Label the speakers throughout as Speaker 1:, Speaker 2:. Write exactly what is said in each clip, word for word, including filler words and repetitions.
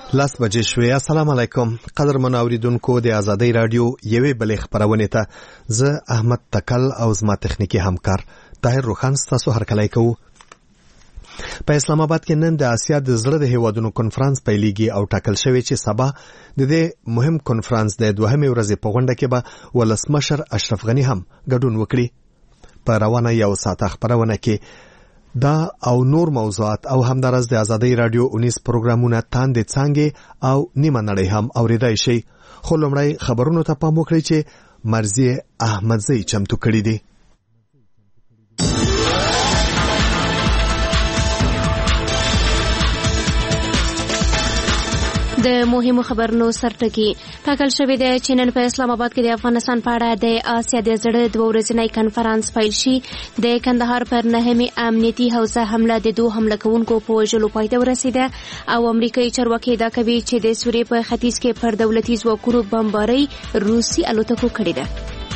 Speaker 1: لاس بجې شوې. السلام علیکم قدرمن اوریدونکو د آزادۍ رادیو یوې بلې خبرونه ته زه احمد تکل او زما تخنیکی همکار طاهر روخان تاسو هرکلی کوو. په اسلام آباد کې نن د آسیا د زړه د هیوادونو کنفرانس پیلېږي او ټاکل شوی چې سبا د دې مهم کنفرانس د دوهمې ورځې په غونډه کې به ولسمشر اشرف غنی هم ګډون وکړي. په روانه یو ساعت خبرونه کې دا او نور موضوعات او همدارس د آزادۍ رادیو اونیس پروګرامونه تاندې څنګه او نیمه نړۍ هم اوریدای شي. خو لومړی خبرونو ته پام وکړئ چې مرزي احمدزی چمتو کړی دی.
Speaker 2: د مهمو خبرونو سرټکی ټاکل شوی دی چې نن په اسلام آباد کې د افغانستان په اړه د آسیا د زړه دوه ورځنی کنفرانس پیل شي. د کندهار پر نهمې امنیتي حوزه حمله د دوه حمله کوونکو په وژلو پای ته ورسیده او امریکایي چارواکي دا کوي چې د سوریې په ختیځ کې پر دولتي ځواکونو بمبارۍ روسي الوتکو کړې ده.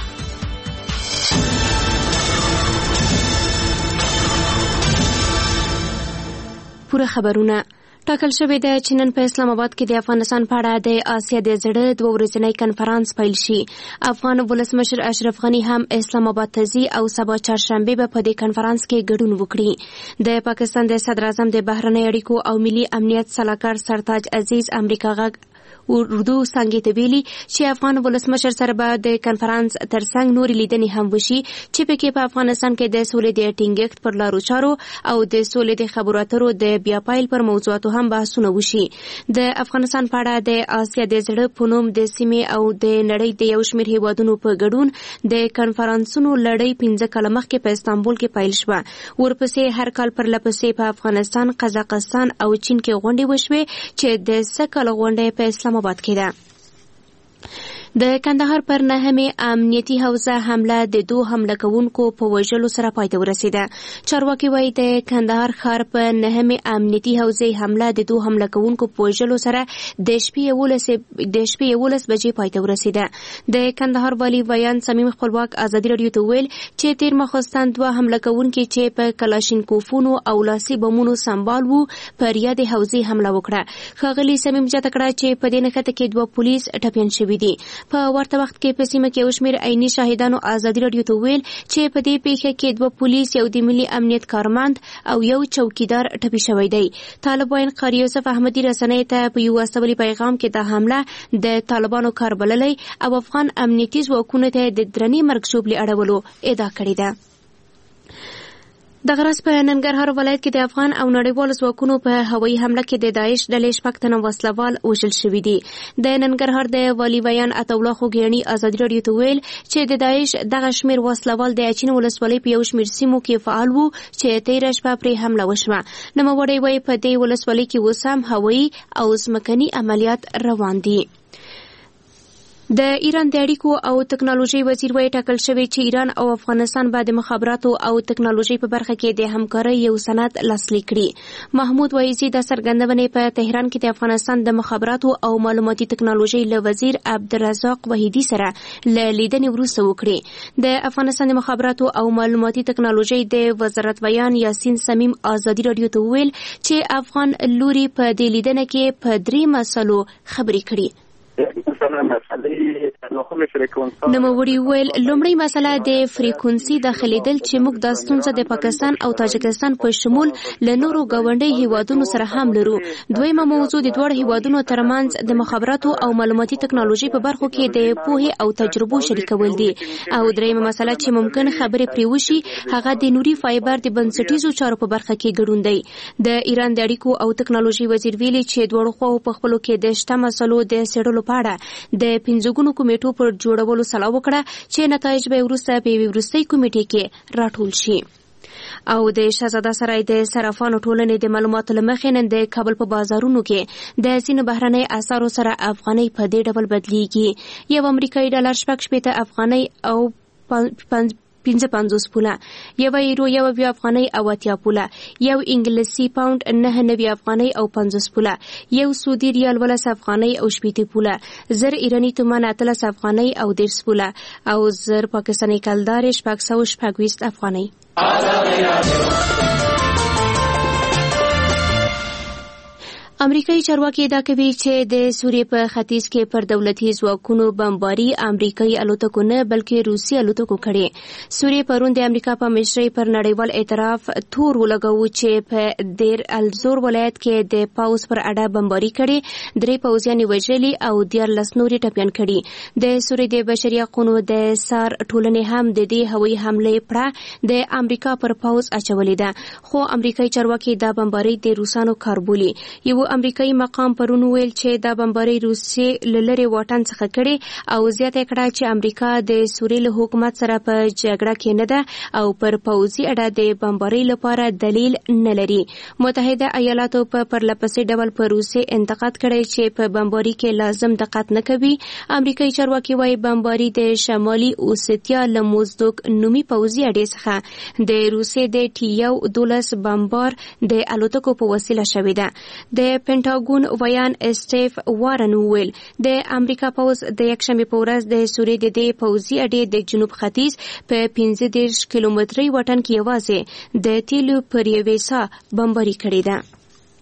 Speaker 2: پوره خبرونه ټاکل شوی دی چې نن په اسلام آباد کې د افغانستان په اړه د آسیا د زړه دوه ورځنی کنفرانس پیل شي. افغان ولسمشر اشرف غنی هم اسلام آباد ته ځي او سبا چهارشنبه به په دې کنفرانس کې ګډون وکړي. د پاکستان د صدر اعظم د بهرنی اړیکو او ملي امنیت سلاکار سرتاج عزیز امریکا غږ اردو څنګه ته ویلي چې افغان ولسمشر سره به د کنفرانس ترڅنګ نورې لیدنې هم وشي چې پکې په افغانستان کې د سولې د ټینګښت پر لارو چارو او د سولې د خبرو اترو د بیا پیل پر موضوعاتو هم بحثونه وشي. د افغانستان په اړه د آسیا د زړه په نوم د سیمې او د نړۍ د یو شمېر هیوادونو په ګډون د کنفرانسونو لړۍ پنځه کاله مخکې په استانبول کې پیل شوه. ورپسې هر کال پر لپسې په افغانستان، قزاقستان او چین کې غونډې وشوې چې د سه کاله غونډې په اسلام آباد کې ده. د کندهار پر نهمې امنیتي حوزه حمله د دوه حمله کوونکو په وژلو سره پای ته ورسیده. چارواکي وایي د کندهار ښار په نهمې امنیتي حوزې حمله د دوه حمله کوونکو په وژلو سره د شپې یولس د شپې یولس بجې پای ته ورسیده. د کندهار والي ویان صمیم خپلواک آزادي رادیو ته ویل چې تیر ماخوستن دوه حمله کوونکي چې په کلاشینکوفونو او لاسي بمونو سمبال وو پر یاد حوزې حمله وکړه. ښاغلي صمیم زیاته کړه چې په دې نښته کې دوه پولیس ټپیان شوي دي. په ورته وخت کې په سیمه کې یو شمېر عیني شاهدانو آزادي رادیو ته ویل چې په دې پیښه کې دوه پولیس، یو د ملي امنیت کارمند او یو چوکیدار ټپي شوی دی. طالب وین قاری یوسف احمدي رسنۍ ته په یو استولی پیغام کې د حمله د طالبانو کار بللی او افغان امنیتي ځواکونو ته د درنې مرګ ژوبلې اړولو ادعا کړې ده. دغه ورځ په ننګرهار ولایت کې د افغان او نړیوالو ځواکونو په هوایي حمله کې د داعش ډلې شپږ تنه وسلوال وژل شوي دي. د ننګرهار د والي ویان عطاالله خوږیاڼي آزادي رادیو ته ویل چې د داعش دغه شمېر وسلوال د اچین ولسوالۍ په یو شمېر سیمو کې فعال وو چې تېره شپه پرې حمله وشوه. نوموړی وایي په دې ولسوالۍ کې اوس هم هوایي او ځمکني عملیات روان دي. د ایران د اړیکو او تکنالوژي وزیر وایي ټاکل شوی چې ایران او افغانستان به د مخابراتو او تکنالوژي په برخه کې د همکارۍ یو سند لاسلیک کړي. محمود وایزي د څرګندونې په تهران کې د افغانستان د مخابراتو او معلوماتي تکنالوژي له وزیر عبدالرزاق وحیدي سره له لیدنې وروسته وکړي. د افغانستان د مخابراتو او معلوماتي تکنالوژي د وزارت ویان یاسین سمیم آزادي رادیو ته ویل چې افغان لوري په دې لیدنه کې په درې مسلو خبرې کړي. نوموړي ویل لومړی مسله د فریکونسي داخليدل چې موږ د ستونزه د پاکستان او تاجکستان په شمول له نورو ګاونډي هیوادونو سره هم لرو. دویمه موضوع د دوه هیوادونو ترمنځ د مخابراتو او معلوماتي تکنالوژي په برخو کې د پوهې او تجربو شریکول دي. او دریمه مسله چې ممکن خبرې پرې وشي هغه د نوري فایبر د بنسټیزو چارو په برخه کې ګډون دی. د ایران د اړیکو او تکنالوژي وزیر ویلي چې دوه خواو په خپلو کې د شته مسلو د څېړلو په اړه د پنځګونو کمیټو پر جوړولو سلا وکړه چې نتایج به وروسته په وروستۍ کمیټې کې راټول شي. او د شهزاده سرای د صرافانو ټولنې د معلوماتو له مخې نن د کابل په بازارونو کې د ځینو بهرنۍ اسعارو سره افغانۍ په دې ډول بدلیږي. یو امریکایي ډالر شپږ شپېته افغانۍ او پنځه پنځوس پوله، یو یورو یو اویا افغانۍ او اتیا پوله، یو انګلیسي پاوند نهه نوي افغانۍ او پنځوس پوله، یو سعودي ریال ولس افغانۍ او شپېته پوله، زر ایراني تومان اتلس افغانۍ او دېرش پوله او زر پاکستاني کلدار شپږ سوه شپږ ویشت افغانۍ. امریکایي چارواکي ادعا کوي چې د سوریې په ختیځ کې پر دولتي ځواکونو بمباري امریکایي الوتکو نه بلکې روسي الوتکو کړي. سوریې پرون د امریکا په مشرۍ پر نړیوال اعتراف تور ولګاوه چې په دیر الزور ولایت کې د پاوز پر اډه بمباري کړي، درې پوځیان وژلي او دیارلس نورې ټپیان کړي. د سوریې د بشري حقوقو د سار ټولنې هم د دې هوایي حملې پړه د امریکا پر پاوز اچولې ده، خو امریکایي چارواکي دا بمباري د روسانو کار بولي. یو امریکایي مقام پرون ویل چې دا بمباري روسي له لرې واټن څخه کړي او زیاته کړه چې امریکا د سوریې له حکومت سره په جګړه کې نه ده او پر پوځي اډه د بمباري لپاره دلیل نه لري. متحده ایالاتو په پرلپسې ډول په روسي انتقاد کړی چې په بمباري کې لازم دقت نه کوي. امریکایي چارواکي وايي بمباري د شمالي اوسیتیا له موزدوک نومي پوځي اډې څخه د روسي د ټي یو دولس بمبار د الوتکو په وسیله شوې ده. د پینټاګون ویان اسټیف وارن ویل د امریکا پوز د یکشنبه په ورځ د سوریې د دې پوځي اډې د جنوب ختیځ په پنځه دېرش کیلومتري واټن کې یوازې د تیلو پر یوې ساه بمباري کړې ده.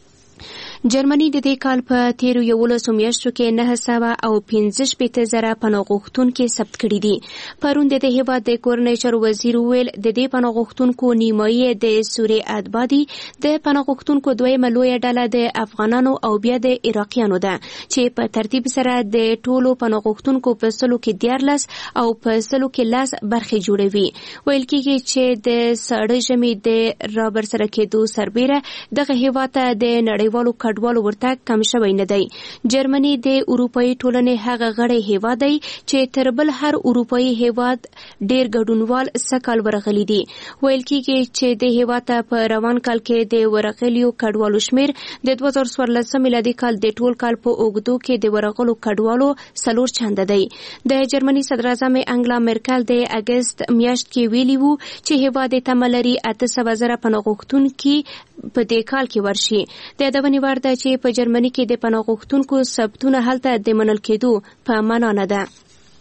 Speaker 2: جرمني د دې کال په تیرو یولسو میاشتو کې نه سوه او پنځه شپېته زره پناه غوښتونکي ثبت کړي دي. پرون د دې هیواد د کورنۍ چارو وزیر ویل د دې پناه غوښتونکو نیمایي د سوریې اتباع دي. د پناه غوښتونکو دویمه لویه ډله د افغانانو او بیا د عراقیانو ده چې په ترتیب سره د ټولو پناه غوښتونکو په سلو کې دیارلس او په سلو کې لس برخې جوړوي. ویل کېږي چې د سړې ژمي د رابرسره کېدو سربیره دغه هیواد ته د نړیوالو کډوالو ورتګ کم شوی نه دی. جرمني د اروپایي ټولنې هغه غړی هیواد دی چې تر بل هر اروپایي هیواد ډیر ګډونوال سکهال ورغلي دي. ویل کېږي چې د هیواد ته په روان کال کې د ورغلیو کډوالو شمیر د دوه زره څوارلسم میلادي کال د ټول کال په اوږدو کې د ورغلو کډوالو څلور چنده دی. د جرمني صدر اعظم انګلا مرکل د اګست میاشت کې ویلي وو چې هیواد ته ملري اته سوه زره پناه غوښتونکي په دې کال کې ورشي. د یادونې وړ ده چې په جرمني کې د پناه غوښتونکو ثبتونه هلته د منل کېدو په معنا نه ده.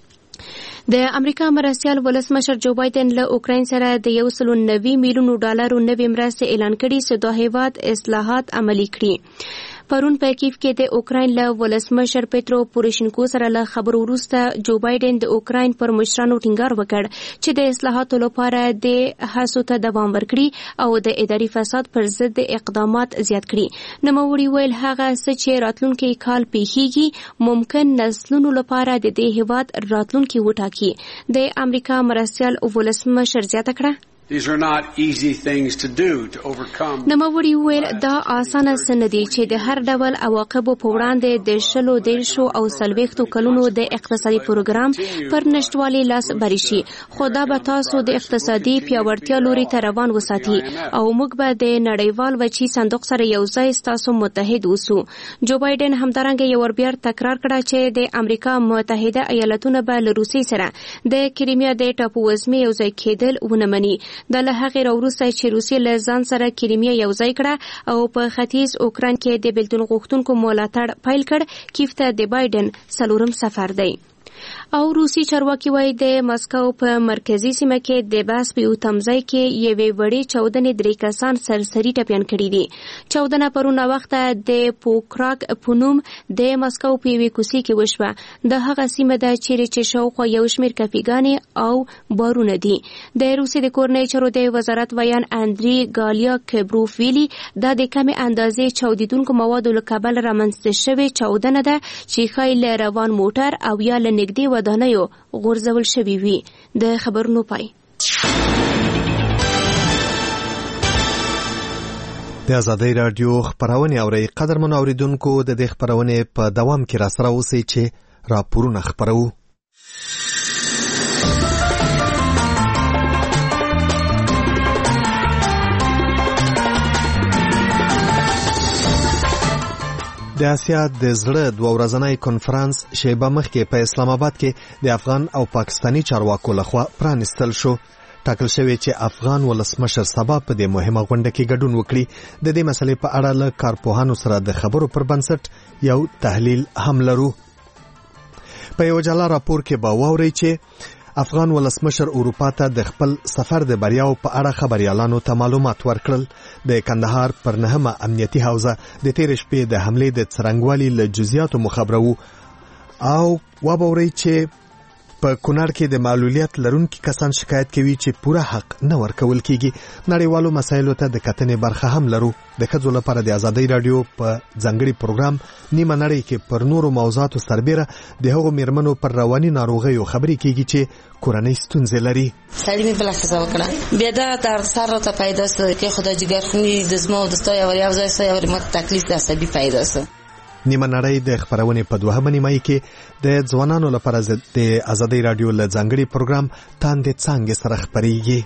Speaker 2: د امریکا مرستیال ولسمشر جو بایدن له اوکراین سره د یو سلو نوي میلیونو ډالرو نوې مرستې اعلان کړي چې دا هیواد اصلاحات عملي کړي. پرون په کیف کې د اوکراین له ولسمشر پېترو پوروشینکو سره له خبرو وروسته جو بایدن د اوکراین پر مشرانو ټینګار وکړ چې د اصلاحاتو لپاره د هڅو ته دوام ورکړي او د اداري فساد پر ضد اقدامات زیات کړي. نوموړي ویل هغه څه چې راتلونکي کال پیښیږي ممکن نسلونو لپاره د دې هیواد راتلونکي وټاکي. د امریکا مرستیال ولسمشر زیاته کړه
Speaker 3: These are not easy things to do to overcome.
Speaker 2: نوموړي ویل دا اسانه څه نه دي چې د هر ډول عواقبو په وړاندې د شلو دیرشو او څلوېښتو کلونو د اقتصادي پروګرام پر نشتوالي لاس بری شي، خو دا به تاسو د اقتصادي پیاوړتیا لوري ته روان وساتي او موږ به د نړیوال وچی صندوق سره یو ځای ستاسو متحد اوسو. جو بایدن همدارنګه یو ور بیا تکرار کړه چې د امریکا متحده ایالاتونه به له روسیې سره د کریمیا د ټاپووزمې یو ځای کېدل ونه مني. د له هغې راوروسته چې روسیې له ځان سره کریمیا یو ځای کړه او په ختیځ اوکراین کې د بیلتون غوښتونکو ملاتړ پیل کړ، کیف ته د بایدن څلورم سفر دی. او روسي چارواکي وایي د مسکو په مرکزي سیمه کې د بس په یو تمځای کې یوې وړې چاودنې درې کسان سرسري ټپیان کړي دي. چاودنه پرون وخته د پوکراک په نوم د مسکو په یوې کوڅې کې وشوه. د هغه سیمه ده چیرې چې شاوخوا یو شمېر کافیګانې او بارونه دي. د روسیې د کورنۍ چارو د وزارت ویان اندری ګالیا کبروف ویلي دا د کمې اندازې چاودیدونکو موادو له کبله رامنځته شوې چاودنه ده چې ښایي له روان موټر او یا له نږدې ودانیو غورځول شوي وي. د خبرونو پای.
Speaker 1: د آزادۍ راډیو خبرونه اوري. قدرمن اوریدونکو د دې خبرونه په دوام کې را سره اوسئ چې راپورونه خبرو. د اسیا د زړه دوه ورځنی کنفرانس شیبه مخکې په اسلام آباد کې د افغان او پاکستانی چارواکو لخوا پرانستل شو. ټاکل شوی چې افغان ولسمشر سبا په دې مهمه غونډه کې ګډون وکړي. د دې مسلې په اړه له کارپوهانو سره د خبرو پر بنسټ یو تحلیل هم لرو. په یو جلا راپور کې به واورئ چې افغان ولسمشر اروپا ته د خپل سفر د بریاو په اړه خبريالانو ته معلومات ورکړل. د کندهار پر نهمه امنیتي حوزه د تیر شپې د حملې د څرنګوالي له جزئیاتو مخبرو او وبوري چې په کونړ کې د معلولیت لرونکي کسان شکایت کوي چې پوره حق نه ورکول کیږي. نړیوالو مسایلو ته د کتنې برخه هم لرو. د ښځو لپاره د ازادۍ رادیو په ځانګړي پروګرام نیمه نړۍ کې پر نورو موضوعاتو سربېره د هغو میرمنو پر رواني ناروغیو خبرې کیږي چې کورنۍ ستونزې لري.
Speaker 4: سړی مې بل څه وکړه بیا دا در سر راته پیدا شو چې خدای جګرخونی د زما د ستای او یو ځای سره یو مت تکلیف د عصبي پیدا شو.
Speaker 1: نیمه نړۍ د خبرونې په دوهمه نیمایي کې د ځوانانو لپاره د ازادۍ رادیو له ځانګړي پروګرام تاندې څانګې سره خپرېږي.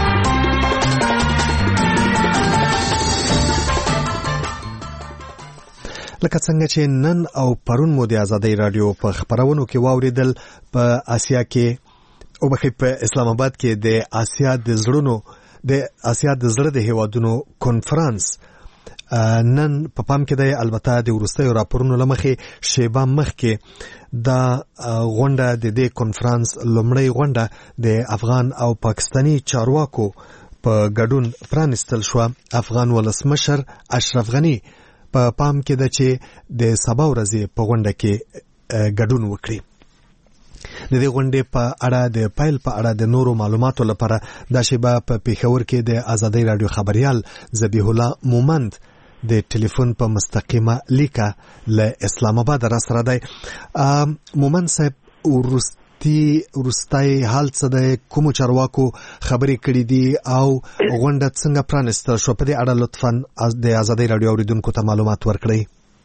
Speaker 1: لکه څنګه چې نن او پرون مو د ازادۍ رادیو په خبرونو کې واوریدل، په آسیا کې او په اسلام آباد کې د آسیا د زړونو د آسیا د زړه د هیوادونو کنفرانس نن په پام کې دی. البته د وروستیو راپورونو لمخې شیبه مخکې دا غونډه د دې کنفرانس لومړی غونډه د افغان او پاکستانی چارواکو په ګډون پرانستل شو. افغان ولسمشر اشرف غنی په پام کې ده چې د سبا ورځې په غونډه کې ګډون وکړي. د دې غونډې په اړه د پایل په اړه د نورو معلوماتو لپاره دا شیبه په پیښور کې د ازادۍ رادیو خبريال ذبیح الله مومند د ټلیفون په مستقیمه لیکه له اسلام آباد را سره دی. مومند صاحب، ورستی ورستای حال څه د کوم چارواکو خبرې کړې دي او غونډه څنګه پرانستل شو؟ په دې اړه لطفاً د ازادۍ رادیو اوریدونکو ته معلومات ورکړئ.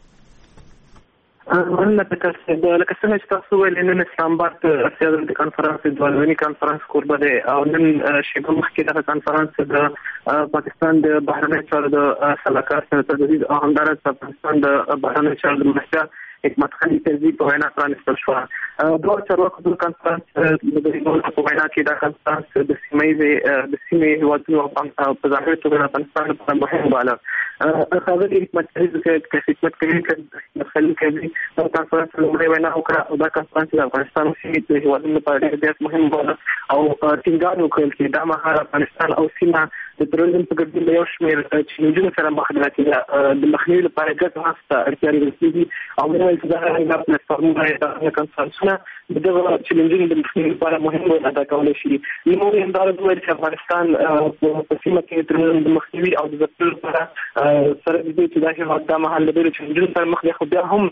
Speaker 5: مننه تاسو د لکه څنګه چې تاسو ویل نن اسلام آباد اسیا د کانفرنس د ځواني کانفرنس کوربه دی او نن شیبه مخکې د کانفرنس د پاکستان د بهرنی چارو د سلاکار سره تدریس او همدارس پاکستان د بهرنی چارو د منسټر حکمت خلیل ترزی په وینا پرانستل شو. دوه چارواکو د کانفرنس د دغه په وینا کې د کانفرنس د سیمې د سیمې هیوادونو په ځانګړي توګه د افغانستان لپاره مهم باله. خبرې حکمت خلیل د خدمت کوي د خلیل کوي د کانفرنس لومړی وینا وکړه او دا کانفرنس د افغانستان سیمې د هیوادونو لپاره ډېر مهم باله او ټینګار وکړل چې دا مهال افغانستان او سیمه د تروريزم په ګډون یو شمېر چیلنجونو سره مخ دي. د مخنیوي لپاره ګډ هڅه اړتیا لري او موږ چې دا هغه پلیټفارمونه د کانفرنسونه د چیلنجونو د مخنیوي لپاره مهم رول ادا کولی شي. نو موږ هم دا وایو چې افغانستان په سیمه کې تروريزم د مخنیوي او د ځپلو لپاره سره د دې چې دا هیواد د محل له چیلنجونو سره مخ دی، خو بیا هم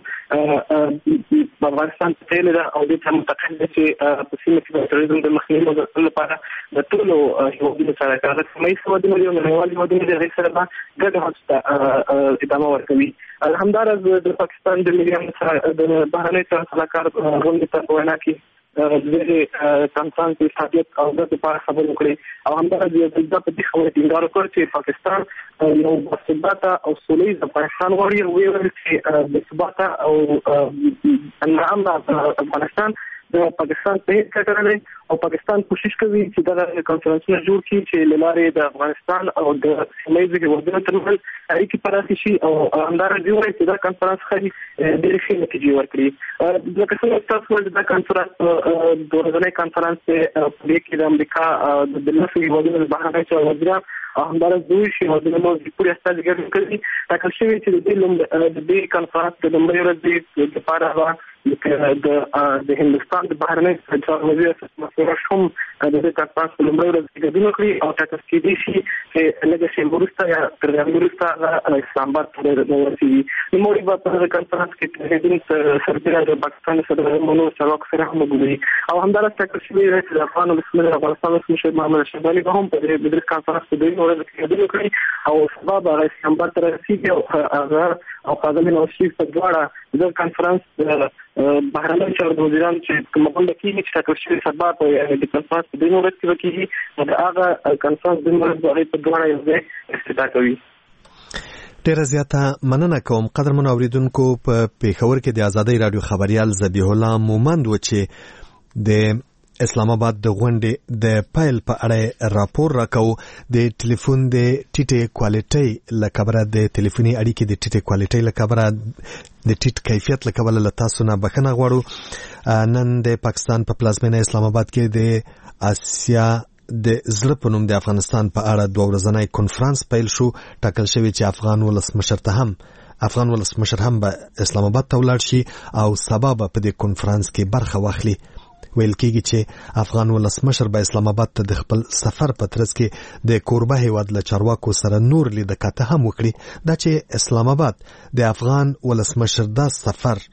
Speaker 5: افغانستان په تل او د متقاعد چې په سیمه کې د تروريزم د مخنیوي او د ځپلو لپاره د ټولو هیوادونو سره کار کوي. د نړیوال هیوادونو د غیر سره ګډ هڅه ادامه ورکوي. همدارس د پاکستان د ملي امنیت سره د بهرنی چارو سلاکار غونډې په وینا کې د کانفرنس د ثابت او د لپاره خبرې وکړي او همدارس د دې په دې خبرې ټینګار وکړ چې پاکستان یو باثباته او سولهییز افغانستان غواړي او ویل چې د ثبات او امن افغانستان د پاکستان په هیڅ کټر نه او پاکستان کوشش کوي چې دا کانفرنسونه جوړ کړي چې لاره د افغانستان او د سیمې هیوادونو ترمنځ اړیکې پراخې شي او همدارس جوړ چې دا کانفرنس خالي ډېرې ښې نتیجې ورکړي. لکه څنګه تاسو ول دا کانفرنس د ورځنی کانفرنس په دې کې د امریکا د دولتي هیوادونو بهرنی چارو وزیر او همدارس دوی شي او د نوو پوره استازیګر کړي تاکل شوی چې د دې د دې کانفرنس د لومړي ورځې لپاره د د هندستان د بهرنی چارو وزیر مسعود هم د دې کانفرنس په لومړي ورځ کې ګډون کړی او تاسو کې دي چې لږ شي ورسته یا تر دې ورسته اسلام آباد ته ورسېږي. نو موږ په دې کانفرنس کې د سربېره د پاکستان سره مونږ چارواکو سره هم وګوري او همدارس تاسو شوی چې د افغان ولسمشر افغانستان ولسمشر محمد اشرف غني هم په دې کانفرنس کې د ورځ کې ګډون کړی او سبب هغه اسلام آباد ته رسیدي او هغه او قادم نواز شریف په دواړه د کانفرنس بهرنی چارو وزیران چې کومه غونډه کیږي چې تاسو شوی سبب او د کانفرنس په دې ورځ کې کیږي دا هغه کانفرنس د ورځې په دواړه یو ځای افتتاح کوي.
Speaker 1: ډیره زیاته مننه کوم قدرمن اوریدونکو. په پیښور کې د ازادۍ رادیو خبريال ذبیح الله مومند و چې د اسلام آباد د غونډې د پایل په اړه راپور راکاو. د ټلیفون د ټیټه کوالټي لکبره د ټلیفوني اړیکې د ټیټه کوالټي لکبره د ټیټ کیفیت لکبره له تاسو نه بخښنه غواړو. نن د پاکستان په پلازمینه اسلام آباد کې د آسیا د زړه په نوم د افغانستان په اړه دوه ورځنی کنفرانس پیل شو. ټاکل شوی چې افغان ولسمشر ته هم افغان ولسمشر هم به اسلام آباد ته ولاړ شي او سبا به په دې کنفرانس کې برخه واخلي. ویل کېږي چې افغان ولسمشر به اسلام آباد ته د خپل سفر په ترڅ کې د کوربه هیواد له چارواکو سره نور لیدکاته هم وکړي. دا چې اسلام آباد د افغان ولسمشر دا سفر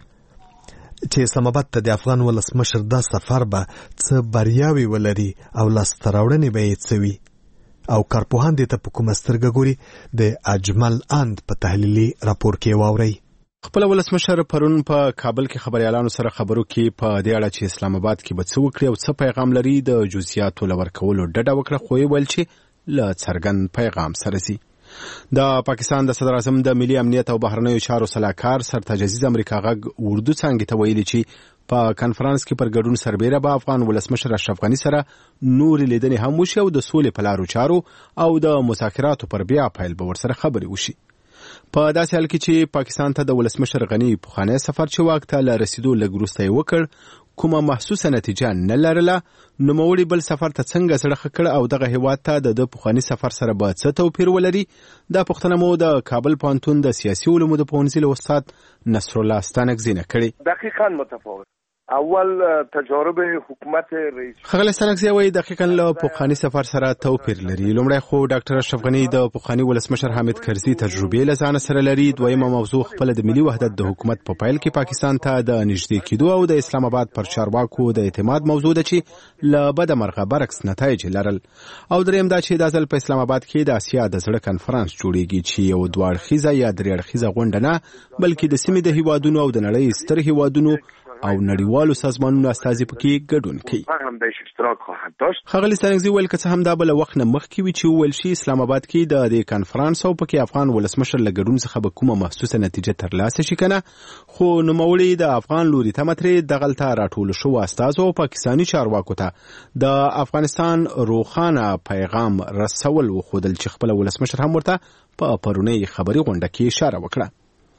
Speaker 1: چې اسلام آباد ته د افغان ولسمشر دا سفر به څه بریاوي ولري او لاسته راوړنې به یې څه وي او کارپوهان دې ته په کومه سترګه ګوري، د اجمل اند په تحلیلي راپور کې واورئ.
Speaker 6: خپل ولسمشر پرون په کابل کې خبريالانو سره خبرو کې په دې اړه چې اسلام آباد کې به څه وکړي او څه پیغام لري د جزئیاتو لور کولو ډډه وکړه، خو یې ویل چې له څرګند پیغام سره سي. د پاکستان د صدر اعظم د ملي امنیت او بهرنیو چارو سلاکار سرتاج عزیز امریکا غږ اردو څنګه ته ویلي چې په کانفرنس کې پر ګډون سربېره به افغان ولسمشر اشرف غنی سره نور لیدنې هم وشي او د سولې په لارو چارو او د مذاکراتو پر بیا پیل به ورسره خبرې وشي. په داسې حال کې چې پاکستان ته د ولسمشر غنی پخوانی سفر چې واک ته له رسیدو لږ وروسته یې وکړ کومه محسوسه نتیجه نه لرله، نوموړي بل سفر ته څنګه زړه ښه کړ او دغه هیواد ته د د پخوانی سفر سره به څه توپیر ولري؟ دا پوښتنه مو د کابل پوهنتون د سیاسي علومو د پوهنځي له استاد نصرالله ستانکزي نه کړې.
Speaker 7: دقیقاً متفاوت. اول تجارب حکومت رئیس
Speaker 6: خغل ستانکزي وایي دقیقاً له پخوانی سفر سره توپیر لري. لومړی خو ډاکټر اشرف غنی د پخوانی ولسمشر حامد کرزي تجربې له ځان سره لري. دویمه موضوع خپل د ملي وحدت د حکومت په پیل کې پاکستان ته د نږدې کېدو او د اسلام آباد پر چارواکو د اعتماد موضوع ده چې له بده مرغه برعکس نتایج لرل. او دریم دا چې د ځل په اسلام آباد کې د آسیا د زړه کنفرانس جوړیږي چې یو دوه اړخیزه یا درې اړخیزه غونډه نه بلکې د سیمې د هیوادونو او د نړۍ ستر هیوادونو او نړیوالو سازمانونو استازي پکې ګډون کوي. خغل ستانکزي ویل که څه هم دا بل وخت نه مخکې وي چې ویل شي اسلام آباد کې د دې کانفرنس او پکې افغان ولسمشر له ګډون څخه به کومه محسوسه نتیجه ترلاسه شي کنه، خو نوموړي د افغان لوري ته مترې دغلته راټول شو استازو او پاکستاني چارواکو ته د افغانستان روخانه پیغام رسول وخودل چې خپل ولسمشر هم ورته په پرونی خبري غونډه کې اشاره وکړه.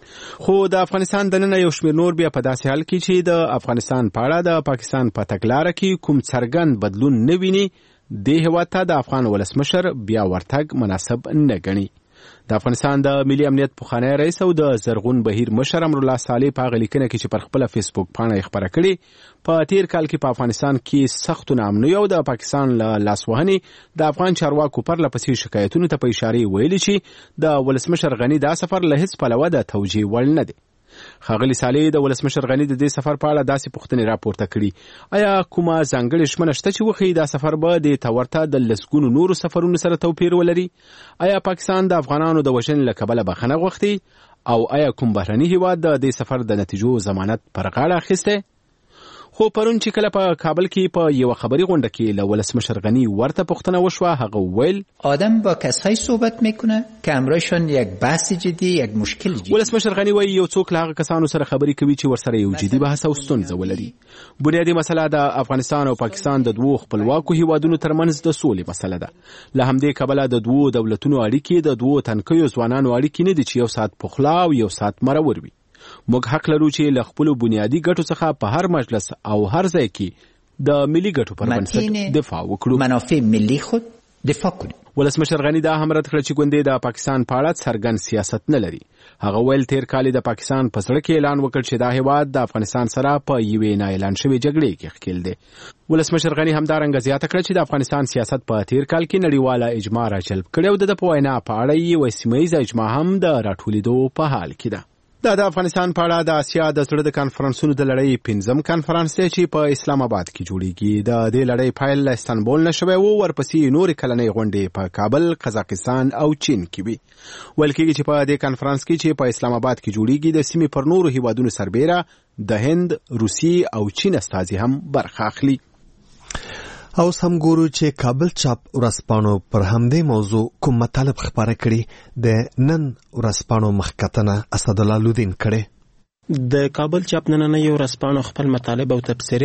Speaker 6: خو د افغانستان د نن یو شمېر نور بیا په داسې حال کې چې د افغانستان په اړه د پاکستان په تګلاره کې کوم څرګند بدلون نه ویني، دې هېواد ته د افغان ولسمشر بیا ورتګ مناسب نه ګڼي. د افغانستان د ملي امنیت پخوانی رئیس او د زرغون بهیر مشر امرالله صالح په هغه لیکنه کې چې پر خپله فیسبوک پاڼه یې خپره کړې په تیر کال کې په افغانستان کې سختو ناامنیو او د پاکستان له لاسوهنې د افغان چارواکو پرله پسې شکایتونو ته په اشارې ویلي چې د ولسمشر غني دا سفر له هیڅ پلوه د توجیه وړ نه دی. ښاغلي صالح د ولسمشر غني د دې سفر په اړه داسې پوښتنې راپورته کړي، آیا کومه ځانګړې ژمنه شته چې وښیي دا سفر به د ته ورته د لسګونو نورو سفرونو سره توپیر ولري؟ آیا پاکستان د افغانانو د وژنې له کبله بخښنه غوښتې او آیا کوم بهرني هیواد د دې سفر د نتیجو ضمانت پر غاړه اخیستی؟ خو پرون چې کله په کابل کې په یو خبري غونډه کې له ولسمشر غنی ورته پوښتنه وشوه، هغه ویل
Speaker 8: آدم با کسایی صحبت میکنه که همراهشون یک بحث جدی یک مشکل جدی.
Speaker 6: ولسمشر غنی وایي یو څوک له هغه کسانو سره خبرې کوي چې ورسره یو جدي بحث او ستونزه ولري. بنیادي مسله د افغانستان او پاکستان د دوو خپلواکو هیوادونو ترمنځ د سولې مسله ده. له همدې کبله د دوو دولتونو اړیکې د دوو تنکیو ځوانانو اړیکې نه دي چې یو ساعت پخلا او یو ساعت مرور وي. موږ حق لرو چې له خپلو بنیادي ګټو څخه په هر مجلس او هر ځای کې د ملي ګټو پر بنسټ دفاع وکړو،
Speaker 8: منافع ملي خود دفاع کړو.
Speaker 6: ولسمشر غنی دا هم رد کړ چې ګوندې د پاکستان په اړه څرګند سیاست نه لري. هغه ویل تیر کال د پاکستان په زړه کې اعلان وکړ چې دا هیواد د افغانستان سره په یوې نه اعلان شوې جګړې کې ښکېل دی. ولسمشر غنی همدارنګه زیاته کړه چې د افغانستان سیاست په تیر کال کې نړیواله اجماع راجلب کړې او د په وینا په اړه یې سیمه ییزه اجماع هم د راټولېدو په حال کې ده. دا د افغانستان په اړه د آسیا د زړه د کانفرنسونو د لړۍ پنځم کانفرنس دی چې په اسلام آباد کې جوړیږي. د دې لړۍ پیل له استانبول نه شوی و، ورپسې نورې کلنۍ غونډې په کابل، قزاقستان او چین کې وي. ویل کېږي چې په دې کانفرنس کې چې په اسلام آباد کې جوړیږي د سیمې پر نورو هیوادونو سربیره د هند، روسیې او چین استازي هم برخه اخلي.
Speaker 1: او سم ګورو چې کابل چاپ ورځپاڼو پر همدې موضوع کوم مطالب خپاره کړي. د نن ورځپاڼو مخکتنه اسدالله لودین کړي.
Speaker 9: د کابل چاپ نننۍ ورځپاڼو خپل مطالب او تبصرې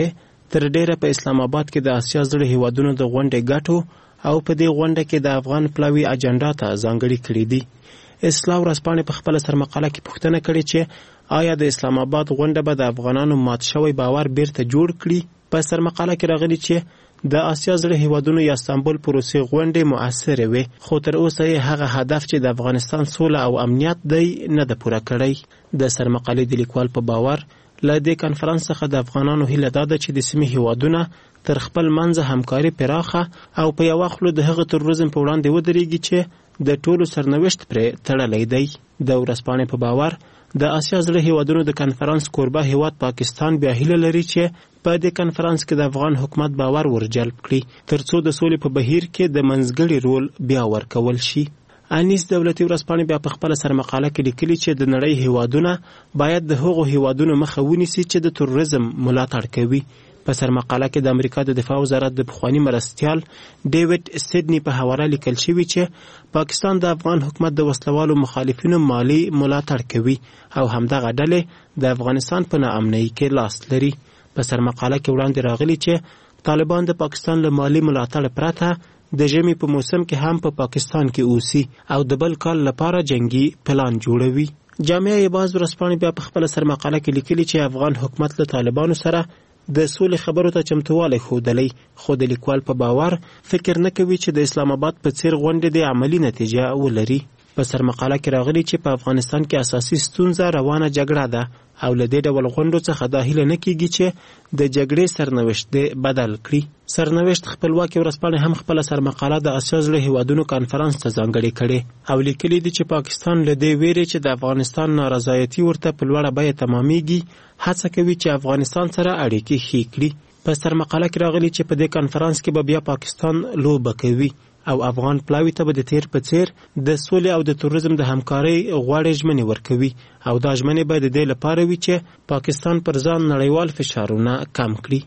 Speaker 9: تر ډیره په اسلام آباد کې د آسیا زړه هیوادونو د غونډې ګټو او په دې غونډه کې د افغان پلاوي اجنډا ته ځانګړي کړي دي. اصلاح ورځپاڼې په خپله سرمقاله کې پوښتنه کړې چې آیا د اسلام آباد غونډه به د افغانانو مات شوی باور بیرته جوړ کړي؟ په سرمقاله کې راغلي چې د آسیا زړه هیوادونو یا استانبول پروسې غونډې مؤثرې وې، خو تر اوسه یې هغه هدف چې د افغانستان سوله او امنیت دی نه ده پوره کړی. د سرمقالې د لیکوال په باور له دې کنفرانس څخه د افغانانو هیله دا ده چې د سیمې هیوادونه تر خپل منځه همکاري پراخه او په یوه خوله د هغه تروریزم په وړاندې ودرېږي چې د ټولو سرنوشت پرې تړلی دی. د ورځپاڼې په باور د آسیا زړه هیوادونو د کنفرانس کوربه هیواد پاکستان بیا هیله لري چې په دې کنفرانس کې د افغان حکومت باور ورجلب کړي ترڅو د سولې په بهیر کې د منځګړي رول بیا ورکول شي. انیس دولتي ورځپاڼې بیا په خپله سرمقاله کې لیکلي چې د نړۍ هیوادونه باید د هغو هیوادونو مخه ونیسي چې د تروریزم ملاتړ کوي. په سرمقاله کې د امریکا د دفاع وزارت د پخواني مرستیال ډیوډ سیډني په حواله لیکل شوي چې پاکستان د افغان حکومت د وسلوالو مخالفینو مالی ملاتړ کوي او همدغه ډلې د افغانستان په ناامنۍ کې لاس لري. په سرمقاله کې وړاندې راغلي چې طالبان د پاکستان له مالی ملاتړ پرته د ژمي په موسم کې هم په پاکستان کې اوسي او د بل کال لپاره جنگي پلان جوړوي. جامعه ایباز ورځپاڼې بیا په خپله سرمقاله کې لیکلي چې افغان حکومت له طالبانو سره د سولې خبرو ته چمتووالی ښودلی، خو د لیکوال په باور فکر نه کوي چې د اسلام آباد په څیر غونډې د عملی نتیجه ولري. په سرمقاله کې راغلي چې په افغانستان کې اساسي ستونزه روانه جګړه ده او له دې ډول غونډو څخه دا هیله نه کیږي چې د جګړې سرنوشت بدل کړي. سرنوشت خپلواکي ورځپاڼې هم خپله سرمقاله د آسیا زړه هیوادونو کنفرانس ته ځانګړې کړې او لیکلي دي چې پاکستان له دې ویرې چې د افغانستان نارضایتي ورته په لوړه بیه تمامیږي هڅه کوي چې افغانستان سره اړیکې ښې کړي. په سرمقاله کې راغلي چې په دې کنفرانس کې به بیا پاکستان لوبه کوي او افغان پلاوي ته به د تیر په څیر د سولې او د تروریزم د همکارۍ غوړې ژمنې ورکوي او دا ژمنې به د دې لپاره وي چې پاکستان پر ځان نړیوال فشارونه کم کړي.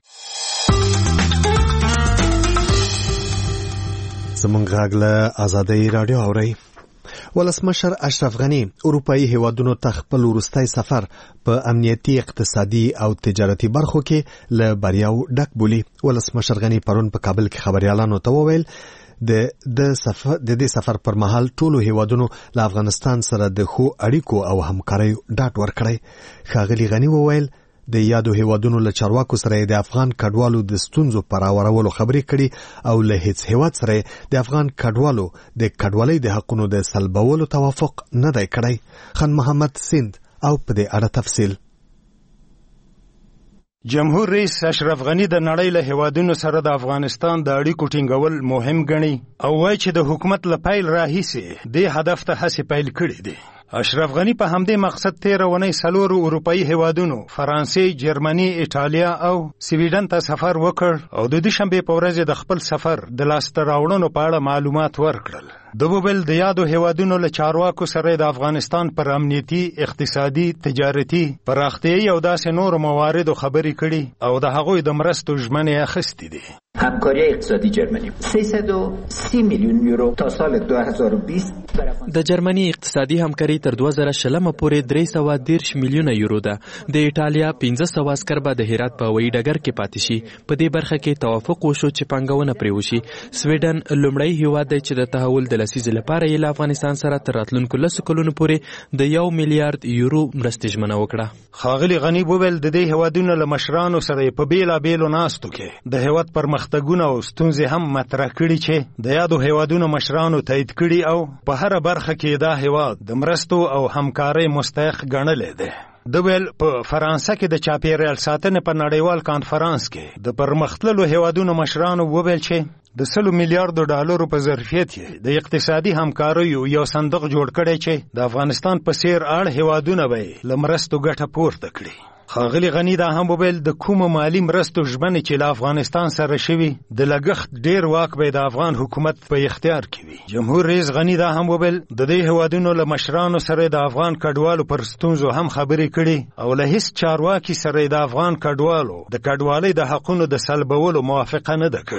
Speaker 1: زمونږ غږ له ازادۍ راډیو اورئ. ولسمشر اشرف غنی اروپایي هیوادونو ته خپل وروستی سفر په امنیتي، اقتصادي او تجارتي برخو کې له بریاو ډک بولي. ولسمشر غنی پرون په کابل کې خبريالانو ته وویل د د سفر د دې سفر پر مهال ټولو هیوادونو له افغانستان سره د خو اړیکو او همکارۍ ډاډ ورکړی. ښاغلي غنی وویل د یادو هیوادونو له چارواکو سره د افغان کډوالو د ستونزو پر اورولو خبرې کړي او له هیڅ هیواد سره د افغان کډوالو د کډوالۍ د حقونو د سلبولو توافق نه دی کړی. خان محمد سیند او په دې اړه تفصیل.
Speaker 10: جمهور رئیس اشرف غنی د نړۍ له هیوادونو سره د افغانستان د اړیکو ټینګول مهم ګڼي او وایي چې د حکومت له پیل راهیسې دې هدف ته هڅې پیل کړي دي. اشرف غنی په همدې مقصد تیره اونۍ څلورو اروپایي هیوادونو فرانسې، جرمني، ایټالیا او سویډن ته سفر وکړ او د دوشنبې په ورځ د خپل سفر د لاسته راوړنو په اړه معلومات ورکړل. د بوبل د یادو هیوادونو له چارواکو سره د افغانستان پر امنیتي، اقتصادي، تجارتي، پراختیایي او داسې نورو مواردو خبرې کړي او د هغوی د مرستو ژمنې اخیستې دي.
Speaker 8: همکاری اقتصادی جرمنی سیصد و سی میلیون یورو تا سال دو هزار و بیست.
Speaker 11: د جرمني اقتصادي همکاري تر دوه زره شلمه پورې درې سوه دېرش میلیونه یورو ده. د ایټالیا پنځه سوه عسکر به د هرات په هوایي ډګر کې پاتې شي. په دې برخه کې توافق وشو چې پانګونه پرې وشي. سویډن لومړی هیواد دی چې د تحول د لسیزې لپاره یې له افغانستان سره تر راتلونکو لسو کلونو پورې د یو میلیارډ یورو مرستې ژمنه وکړه.
Speaker 10: ښاغلي غني وویل د دې هیوادونو له مشرانو سره په بېلابېلو ناستو کې د هیواد پرمختګونه او ستونزې هم مطرح کړي چې د یادو هیوادونو مشرانو تایید کړي او په هره برخه کې دا هیواد د مرستو او همکارۍ مستحق ګڼلی دی. د ویل په فرانسه کې د چاپیریال ساتنې په نړیوال کانفرانس کې د پرمختللو هیوادونو مشرانو وویل چې د سلو میلیارډو ډالرو په ظرفیت کې د اقتصادي همکاریو یو صندوق جوړ کړی چې د افغانستان په څیر اړ هیوادونه به له مرستو ګټه پورته کړي. ښاغلي غني دا هم وویل د کومو مالي مرستو ژمنې چې له افغانستان سره شوي د لګښت ډیر واک به د افغان حکومت په اختیار کې وي. جمهور رئیس غني دا هم وویل د دې هیوادونو له مشرانو سره د افغان کډوالو پر ستونزو هم خبرې کړي او له هیڅ چارواکي سره د افغان کډوالو د کډوالۍ د حقونو د سلبولو موافقه نه ده کړې.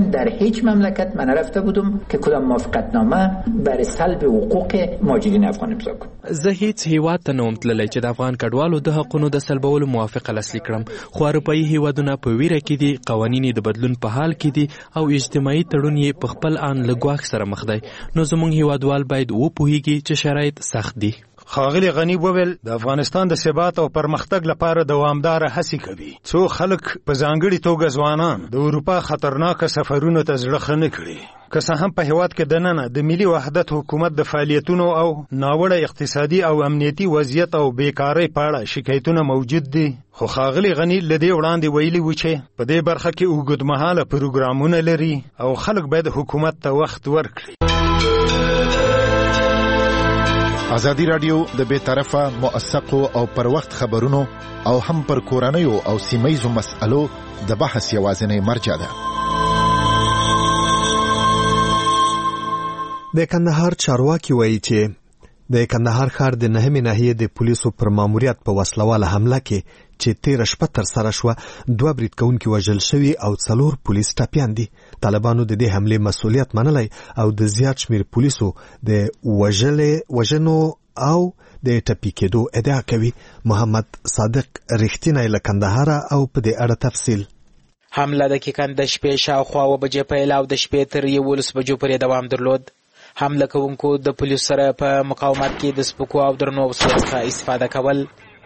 Speaker 8: در هیچ مملکت من رفته بودم که کدام موافقتنامه برای سلب حقوق مهاجرین افغان امضا کنم.
Speaker 11: زه هیڅ هیواد ته نه وم تللی چې د افغان کډوالو د حقونو د سلبولو موافقه لاسلیک کړم، خو اروپایي هیوادونه په ویره کې دي، قوانین د بدلون په حال کې دي او اجتماعي تړون یې په خپل آن له ګواښ سره مخ دی. نو زموږ هیوادوال باید وپوهیږي چې شرایط سخت دي.
Speaker 10: ښاغلي غني وویل د افغانستان د ثبات او پرمختګ لپاره دوامداره هڅې کوي. څو خلک په ځانګړي توګه ځوانان د اروپا خطرناک سفرونو ته زړه ښه نه کړي. که څه هم په هیواد کې دننه د ملي وحدت حکومت د فعالیتونو او ناوړه اقتصادي او امنیتي وضعیت او بیکارۍ په اړه شکایتونه موجود دي، خو ښاغلي غني له دې وړاندې ویلي و چې په دې برخه کې اوږدمهاله پروګرامونه لري او خلک باید حکومت ته وخت ورکړي.
Speaker 12: ازادي رادیو د بے طرفه موثقو او پر وخت خبرونو او هم پر کورنیو او سیمایزو مسألو د بحث یوازینی مرجع ده.
Speaker 1: د کندهار چارواکي وایي چې د کندهار ښار د نهمې ناحیې د پولیسو پر ماموریت په وسلواله حمله کې چې تیره شپه ترسره شوه، دوه برید کوونکي وژل شوي او څلور پولیس ټپیان دي. طالبانو د دې حملې مسؤلیت منلی او د زیات شمیر پولیسو د وژنو او د ټپي کېدو ادعا کوي. محمد صادق رښتینی له کندهاره او په دې اړه تفصیل.
Speaker 13: حمله دقیقاً د شپې شاوخوا اوه بجې پیل او د شپې تر یولس بجو پورې دوام درلود. حمله کوونکو د پولیسو سره په مقاومت کې د سپکو او درنو وسلو څخه استفاده کول.